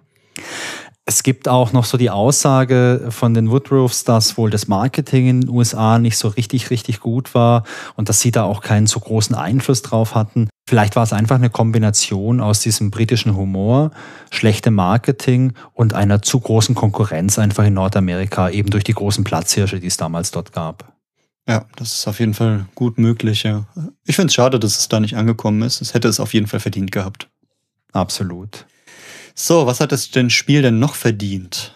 Es gibt auch noch so die Aussage von den Woodruffs, dass wohl das Marketing in den USA nicht so richtig gut war und dass sie da auch keinen so großen Einfluss drauf hatten. Vielleicht war es einfach eine Kombination aus diesem britischen Humor, schlechtem Marketing und einer zu großen Konkurrenz einfach in Nordamerika, eben durch die großen Platzhirsche, die es damals dort gab. Ja, das ist auf jeden Fall gut möglich, ja. Ich finde es schade, dass es da nicht angekommen ist. Es hätte es auf jeden Fall verdient gehabt. Absolut. So, was hat das Spiel denn noch verdient?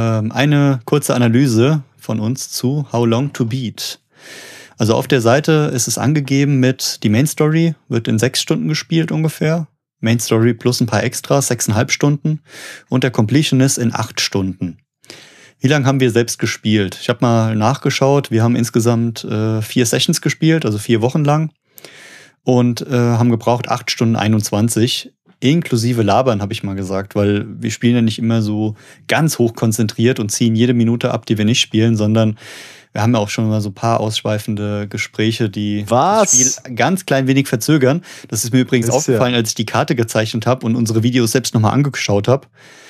Eine kurze Analyse von uns zu How Long to Beat. Also auf der Seite ist es angegeben mit, die Main Story wird in 6 Stunden gespielt ungefähr. Main Story plus ein paar Extras, 6,5 Stunden. Und der Completionist in 8 Stunden. Wie lange haben wir selbst gespielt? Ich habe mal nachgeschaut. Wir haben insgesamt 4 Sessions gespielt, also 4 Wochen lang. Und haben gebraucht 8 Stunden 21, inklusive Labern, habe ich mal gesagt. Weil wir spielen ja nicht immer so ganz hoch konzentriert und ziehen jede Minute ab, die wir nicht spielen, sondern wir haben ja auch schon mal so ein paar ausschweifende Gespräche, die das Spiel ganz klein wenig verzögern. Das ist mir übrigens aufgefallen, als ich die Karte gezeichnet habe und unsere Videos selbst nochmal angeschaut habe.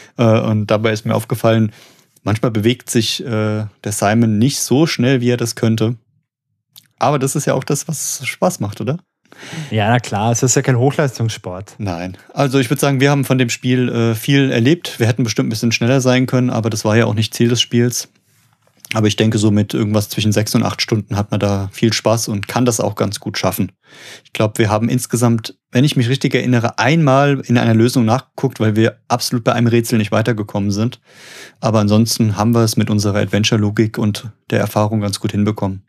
Und dabei ist mir aufgefallen, manchmal bewegt sich der Simon nicht so schnell, wie er das könnte. Aber das ist ja auch das, was Spaß macht, oder? Ja, na klar, es ist ja kein Hochleistungssport. Nein. Also ich würde sagen, wir haben von dem Spiel viel erlebt. Wir hätten bestimmt ein bisschen schneller sein können, aber das war ja auch nicht Ziel des Spiels. Aber ich denke, so mit irgendwas zwischen 6 und 8 Stunden hat man da viel Spaß und kann das auch ganz gut schaffen. Ich glaube, wir haben insgesamt, wenn ich mich richtig erinnere, einmal in einer Lösung nachgeguckt, weil wir absolut bei einem Rätsel nicht weitergekommen sind. Aber ansonsten haben wir es mit unserer Adventure-Logik und der Erfahrung ganz gut hinbekommen.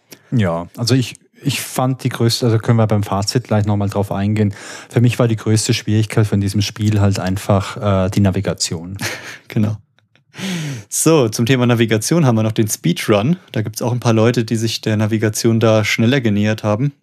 Ja, also ich fand die größte, also können wir beim Fazit gleich nochmal drauf eingehen. Für mich war die größte Schwierigkeit von diesem Spiel halt einfach die Navigation. Genau. So, zum Thema Navigation haben wir noch den Speedrun. Da gibt es auch ein paar Leute, die sich der Navigation da schneller genähert haben.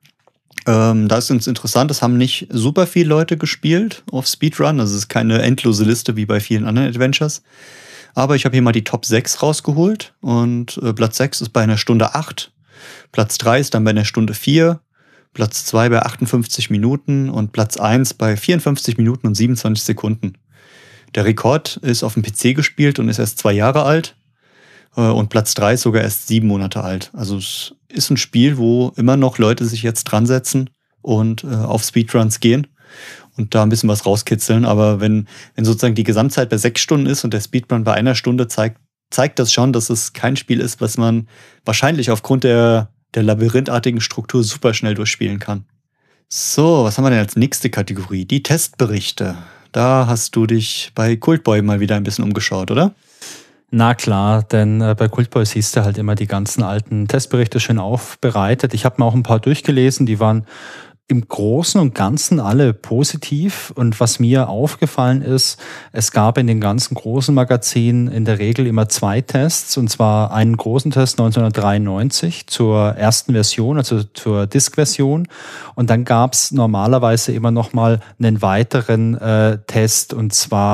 Da ist uns interessant, das haben nicht super viele Leute gespielt auf Speedrun. Also es ist keine endlose Liste wie bei vielen anderen Adventures. Aber ich habe hier mal die Top 6 rausgeholt. Und Platz 6 ist bei einer Stunde 8. Platz 3 ist dann bei einer Stunde 4. Platz 2 bei 58 Minuten. Und Platz 1 bei 54 Minuten und 27 Sekunden. Der Rekord ist auf dem PC gespielt und ist erst 2 Jahre alt. Und Platz 3 ist sogar erst 7 Monate alt. Also es ist ein Spiel, wo immer noch Leute sich jetzt dran setzen und auf Speedruns gehen und da ein bisschen was rauskitzeln. Aber wenn sozusagen die Gesamtzeit bei 6 Stunden ist und der Speedrun bei 1 Stunde, zeigt das schon, dass es kein Spiel ist, was man wahrscheinlich aufgrund der labyrinthartigen Struktur super schnell durchspielen kann. So, was haben wir denn als nächste Kategorie? Die Testberichte. Da hast du dich bei Cultboy mal wieder ein bisschen umgeschaut, oder? Na klar, denn bei Cultboy siehst du halt immer die ganzen alten Testberichte schön aufbereitet. Ich habe mir auch ein paar durchgelesen, die waren im Großen und Ganzen alle positiv. Und was mir aufgefallen ist, es gab in den ganzen großen Magazinen in der Regel immer 2 Tests. Und zwar einen großen Test 1993 zur ersten Version, also zur Disk-Version. Und dann gab es normalerweise immer noch mal einen weiteren Test, und zwar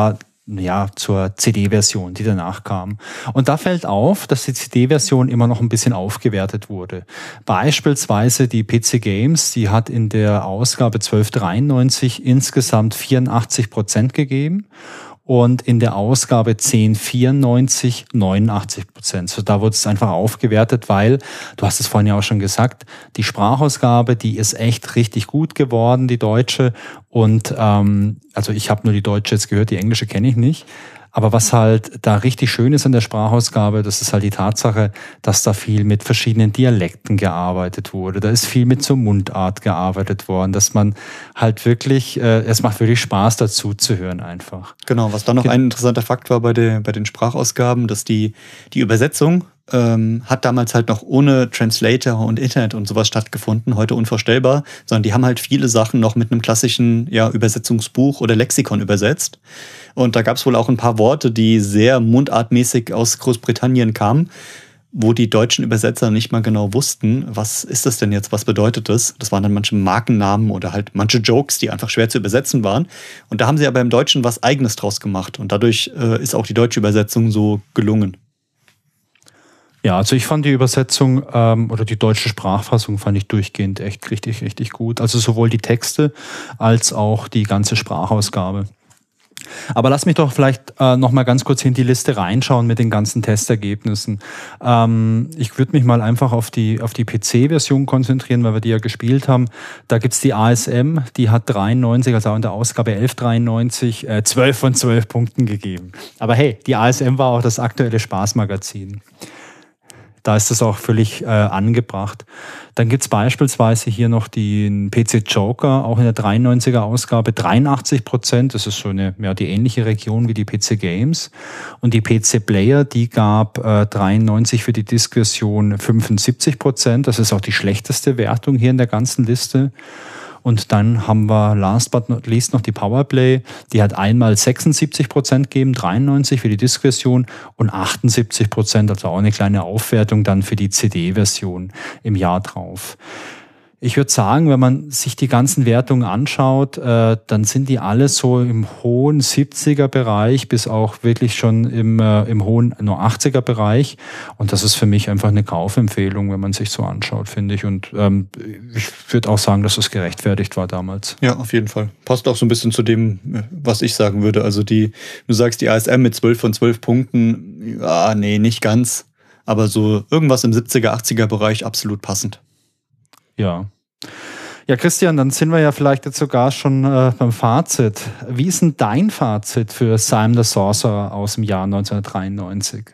zur CD-Version, die danach kam. Und da fällt auf, dass die CD-Version immer noch ein bisschen aufgewertet wurde. Beispielsweise die PC Games, die hat in der Ausgabe 1293 insgesamt 84% gegeben. Und in der Ausgabe 1094 89%. So, da wurde es einfach aufgewertet, weil, du hast es vorhin ja auch schon gesagt, die Sprachausgabe, die ist echt richtig gut geworden, die deutsche. Und also ich habe nur die deutsche jetzt gehört, die englische kenne ich nicht. Aber was halt da richtig schön ist an der Sprachausgabe, das ist halt die Tatsache, dass da viel mit verschiedenen Dialekten gearbeitet wurde. Da ist viel mit zur Mundart gearbeitet worden, dass man halt wirklich, es macht wirklich Spaß dazu zu hören einfach. Genau, was dann noch ein interessanter Fakt war bei den Sprachausgaben, dass die Übersetzung hat damals halt noch ohne Translator und Internet und sowas stattgefunden, heute unvorstellbar, sondern die haben halt viele Sachen noch mit einem klassischen Übersetzungsbuch oder Lexikon übersetzt. Und da gab es wohl auch ein paar Worte, die sehr mundartmäßig aus Großbritannien kamen, wo die deutschen Übersetzer nicht mal genau wussten, was ist das denn jetzt, was bedeutet das? Das waren dann manche Markennamen oder halt manche Jokes, die einfach schwer zu übersetzen waren. Und da haben sie aber im Deutschen was Eigenes draus gemacht. Und dadurch ist auch die deutsche Übersetzung so gelungen. Ja, also ich fand die Übersetzung oder die deutsche Sprachfassung fand ich durchgehend echt richtig, richtig gut. Also sowohl die Texte als auch die ganze Sprachausgabe. Aber lass mich doch vielleicht noch mal ganz kurz in die Liste reinschauen mit den ganzen Testergebnissen. Ich würde mich mal einfach auf die PC-Version konzentrieren, weil wir die ja gespielt haben. Da gibt's die ASM, die hat 93, also auch in der Ausgabe 1193, 12 von 12 Punkten gegeben. Aber hey, die ASM war auch das aktuelle Spaßmagazin. Da ist das auch völlig angebracht. Dann gibt's beispielsweise hier noch den PC Joker, auch in der 93er Ausgabe 83%. Das ist so die ähnliche Region wie die PC Games. Und die PC Player, die gab 93 für die Disk-Version 75%. Das ist auch die schlechteste Wertung hier in der ganzen Liste. Und dann haben wir last but not least noch die Powerplay. Die hat einmal 76% gegeben, 93 für die Disk-Version und 78%, also auch eine kleine Aufwertung dann für die CD-Version im Jahr drauf. Ich würde sagen, wenn man sich die ganzen Wertungen anschaut, dann sind die alle so im hohen 70er-Bereich bis auch wirklich schon im hohen nur 80er-Bereich. Und das ist für mich einfach eine Kaufempfehlung, wenn man sich so anschaut, finde ich. Und ich würde auch sagen, dass das gerechtfertigt war damals. Ja, auf jeden Fall. Passt auch so ein bisschen zu dem, was ich sagen würde. Also du sagst die ASM mit 12 von 12 Punkten, ja, nee, nicht ganz. Aber so irgendwas im 70er, 80er-Bereich absolut passend. Ja. Ja, Christian, dann sind wir ja vielleicht jetzt sogar schon beim Fazit. Wie ist denn dein Fazit für Simon the Sorcerer aus dem Jahr 1993?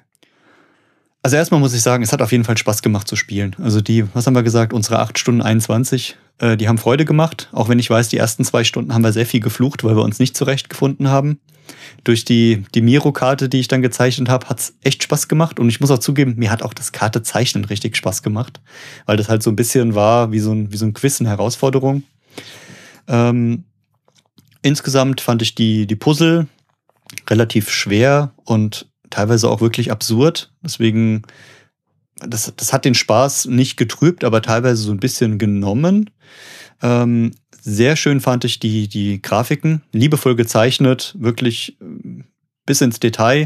Also erstmal muss ich sagen, es hat auf jeden Fall Spaß gemacht zu spielen. Also was haben wir gesagt, unsere 8 Stunden 21, die haben Freude gemacht. Auch wenn ich weiß, die ersten 2 Stunden haben wir sehr viel geflucht, weil wir uns nicht zurechtgefunden haben. Durch die Miro-Karte, die ich dann gezeichnet habe, hat es echt Spaß gemacht. Und ich muss auch zugeben, mir hat auch das Karte-Zeichnen richtig Spaß gemacht. Weil das halt so ein bisschen war wie so ein Quiz, eine Herausforderung. Insgesamt fand ich die Puzzle relativ schwer und teilweise auch wirklich absurd. Deswegen, das hat den Spaß nicht getrübt, aber teilweise so ein bisschen genommen. Sehr schön fand ich die Grafiken, liebevoll gezeichnet, wirklich bis ins Detail.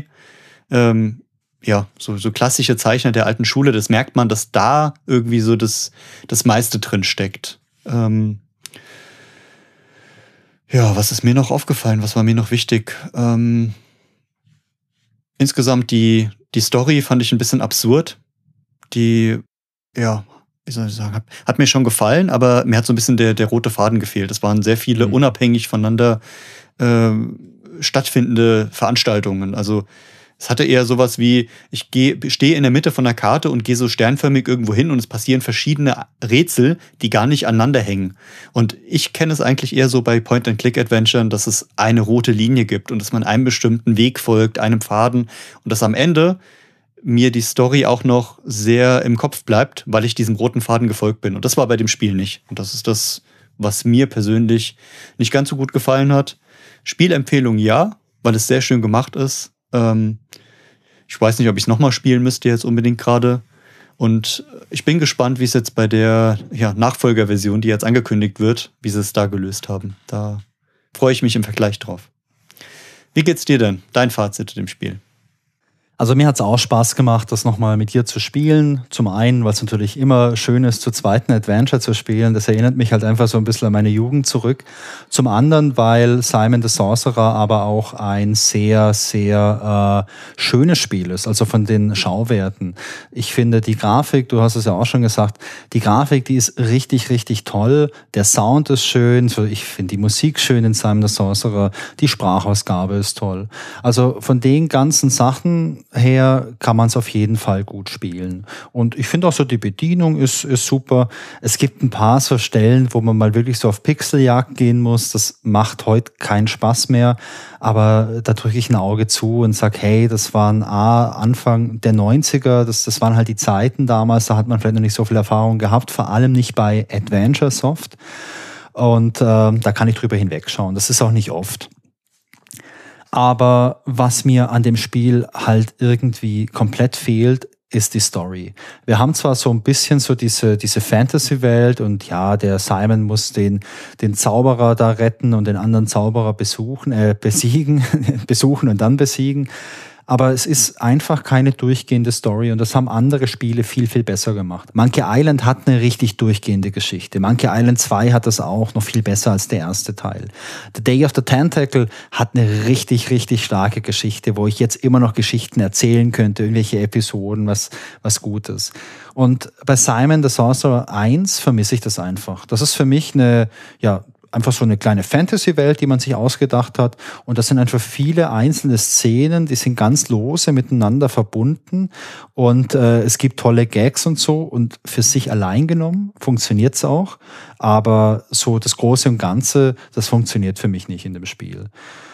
So klassische Zeichner der alten Schule, das merkt man, dass da irgendwie so das meiste drin steckt. Was ist mir noch aufgefallen? Was war mir noch wichtig? Insgesamt die Story fand ich ein bisschen absurd. Wie soll ich sagen, hat mir schon gefallen, aber mir hat so ein bisschen der rote Faden gefehlt. Es waren sehr viele unabhängig voneinander stattfindende Veranstaltungen. Also es hatte eher sowas wie, ich stehe in der Mitte von der Karte und gehe so sternförmig irgendwo hin und es passieren verschiedene Rätsel, die gar nicht aneinander hängen. Und ich kenne es eigentlich eher so bei Point-and-Click-Adventuren, dass es eine rote Linie gibt und dass man einem bestimmten Weg folgt, einem Faden und dass am Ende mir die Story auch noch sehr im Kopf bleibt, weil ich diesem roten Faden gefolgt bin. Und das war bei dem Spiel nicht. Und das ist das, was mir persönlich nicht ganz so gut gefallen hat. Spielempfehlung ja, weil es sehr schön gemacht ist. Ich weiß nicht, ob ich es nochmal spielen müsste jetzt unbedingt gerade. Und ich bin gespannt, wie es jetzt bei der Nachfolgerversion, die jetzt angekündigt wird, wie sie es da gelöst haben. Da freue ich mich im Vergleich drauf. Wie geht's dir denn? Dein Fazit zu dem Spiel? Also mir hat es auch Spaß gemacht, das nochmal mit dir zu spielen. Zum einen, weil es natürlich immer schön ist, zu zweiten Adventure zu spielen. Das erinnert mich halt einfach so ein bisschen an meine Jugend zurück. Zum anderen, weil Simon the Sorcerer aber auch ein sehr, sehr schönes Spiel ist, also von den Schauwerten. Ich finde die Grafik, du hast es ja auch schon gesagt, die Grafik, die ist richtig, richtig toll. Der Sound ist schön, ich finde die Musik schön in Simon the Sorcerer, die Sprachausgabe ist toll. Also von den ganzen Sachen her kann man es auf jeden Fall gut spielen. Und ich finde auch so, die Bedienung ist super. Es gibt ein paar so Stellen, wo man mal wirklich so auf Pixeljagd gehen muss. Das macht heute keinen Spaß mehr. Aber da drücke ich ein Auge zu und sage, hey, das waren Anfang der 90er, das waren halt die Zeiten damals, da hat man vielleicht noch nicht so viel Erfahrung gehabt, vor allem nicht bei Adventure Soft. Und da kann ich drüber hinwegschauen. Das ist auch nicht oft. Aber was mir an dem Spiel halt irgendwie komplett fehlt, ist die Story. Wir haben zwar so ein bisschen so diese Fantasy-Welt und ja, der Simon muss den Zauberer da retten und den anderen Zauberer besuchen und dann besiegen. Aber es ist einfach keine durchgehende Story und das haben andere Spiele viel, viel besser gemacht. Monkey Island hat eine richtig durchgehende Geschichte. Monkey Island 2 hat das auch noch viel besser als der erste Teil. The Day of the Tentacle hat eine richtig, richtig starke Geschichte, wo ich jetzt immer noch Geschichten erzählen könnte, irgendwelche Episoden, was Gutes. Und bei Simon the Sorcerer 1 vermisse ich das einfach. Das ist für mich einfach so eine kleine Fantasy-Welt, die man sich ausgedacht hat. Und das sind einfach viele einzelne Szenen, die sind ganz lose miteinander verbunden. Und es gibt tolle Gags und so. Und für sich allein genommen funktioniert es auch. Aber so das Große und Ganze, das funktioniert für mich nicht in dem Spiel.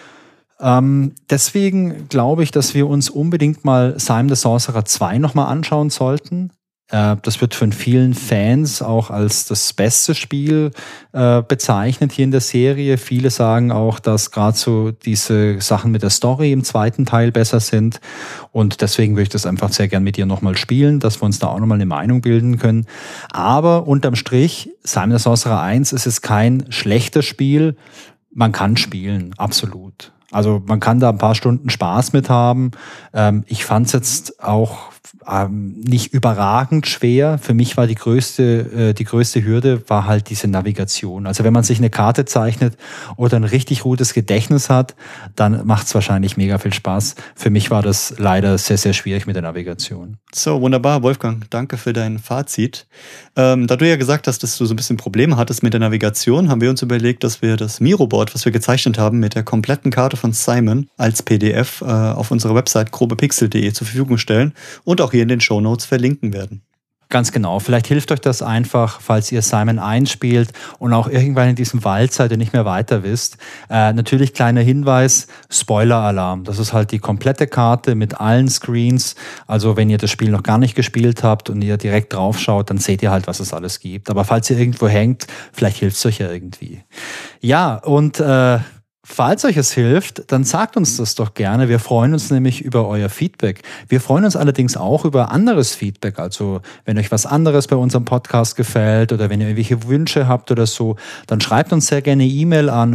Deswegen glaube ich, dass wir uns unbedingt mal Simon the Sorcerer 2 nochmal anschauen sollten. Das wird von vielen Fans auch als das beste Spiel bezeichnet hier in der Serie. Viele sagen auch, dass gerade so diese Sachen mit der Story im zweiten Teil besser sind. Und deswegen würde ich das einfach sehr gern mit dir nochmal spielen, dass wir uns da auch nochmal eine Meinung bilden können. Aber unterm Strich, Simon the Sorcerer 1 ist es kein schlechtes Spiel. Man kann spielen, absolut. Also man kann da ein paar Stunden Spaß mit haben. Ich fand es jetzt auch nicht überragend schwer. Für mich war die größte Hürde war halt diese Navigation. Also wenn man sich eine Karte zeichnet oder ein richtig gutes Gedächtnis hat, dann macht es wahrscheinlich mega viel Spaß. Für mich war das leider sehr, sehr schwierig mit der Navigation. So, wunderbar, Wolfgang. Danke für dein Fazit. Da du ja gesagt hast, dass du so ein bisschen Probleme hattest mit der Navigation, haben wir uns überlegt, dass wir das Miro-Board, was wir gezeichnet haben, mit der kompletten Karte von Simon als PDF auf unserer Website grobepixel.de zur Verfügung stellen und auch hier in den Shownotes verlinken werden. Ganz genau. Vielleicht hilft euch das einfach, falls ihr Simon 1 spielt und auch irgendwann in diesem Wald seid und nicht mehr weiter wisst. Natürlich kleiner Hinweis, Spoiler-Alarm. Das ist halt die komplette Karte mit allen Screens. Also wenn ihr das Spiel noch gar nicht gespielt habt und ihr direkt drauf schaut, dann seht ihr halt, was es alles gibt. Aber falls ihr irgendwo hängt, vielleicht hilft es euch ja irgendwie. Ja, und falls euch es hilft, dann sagt uns das doch gerne. Wir freuen uns nämlich über euer Feedback. Wir freuen uns allerdings auch über anderes Feedback. Also wenn euch was anderes bei unserem Podcast gefällt oder wenn ihr irgendwelche Wünsche habt oder so, dann schreibt uns sehr gerne E-Mail an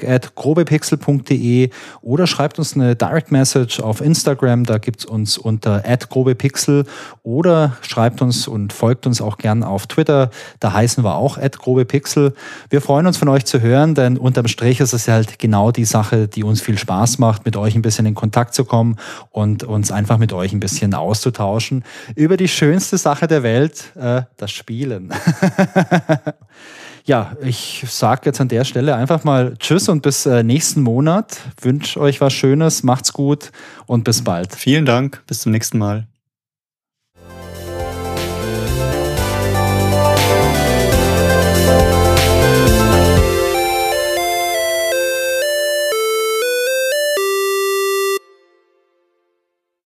feedback@grobepixel.de oder schreibt uns eine Direct Message auf Instagram. Da gibt's uns unter @grobepixel oder schreibt uns und folgt uns auch gern auf Twitter. Da heißen wir auch @grobepixel. Wir freuen uns von euch zu hören, denn unterm Strich ist es halt genau die Sache, die uns viel Spaß macht, mit euch ein bisschen in Kontakt zu kommen und uns einfach mit euch ein bisschen auszutauschen über die schönste Sache der Welt, das Spielen. Ja, ich sage jetzt an der Stelle einfach mal Tschüss und bis nächsten Monat. Wünsche euch was Schönes, macht's gut und bis bald. Vielen Dank, bis zum nächsten Mal.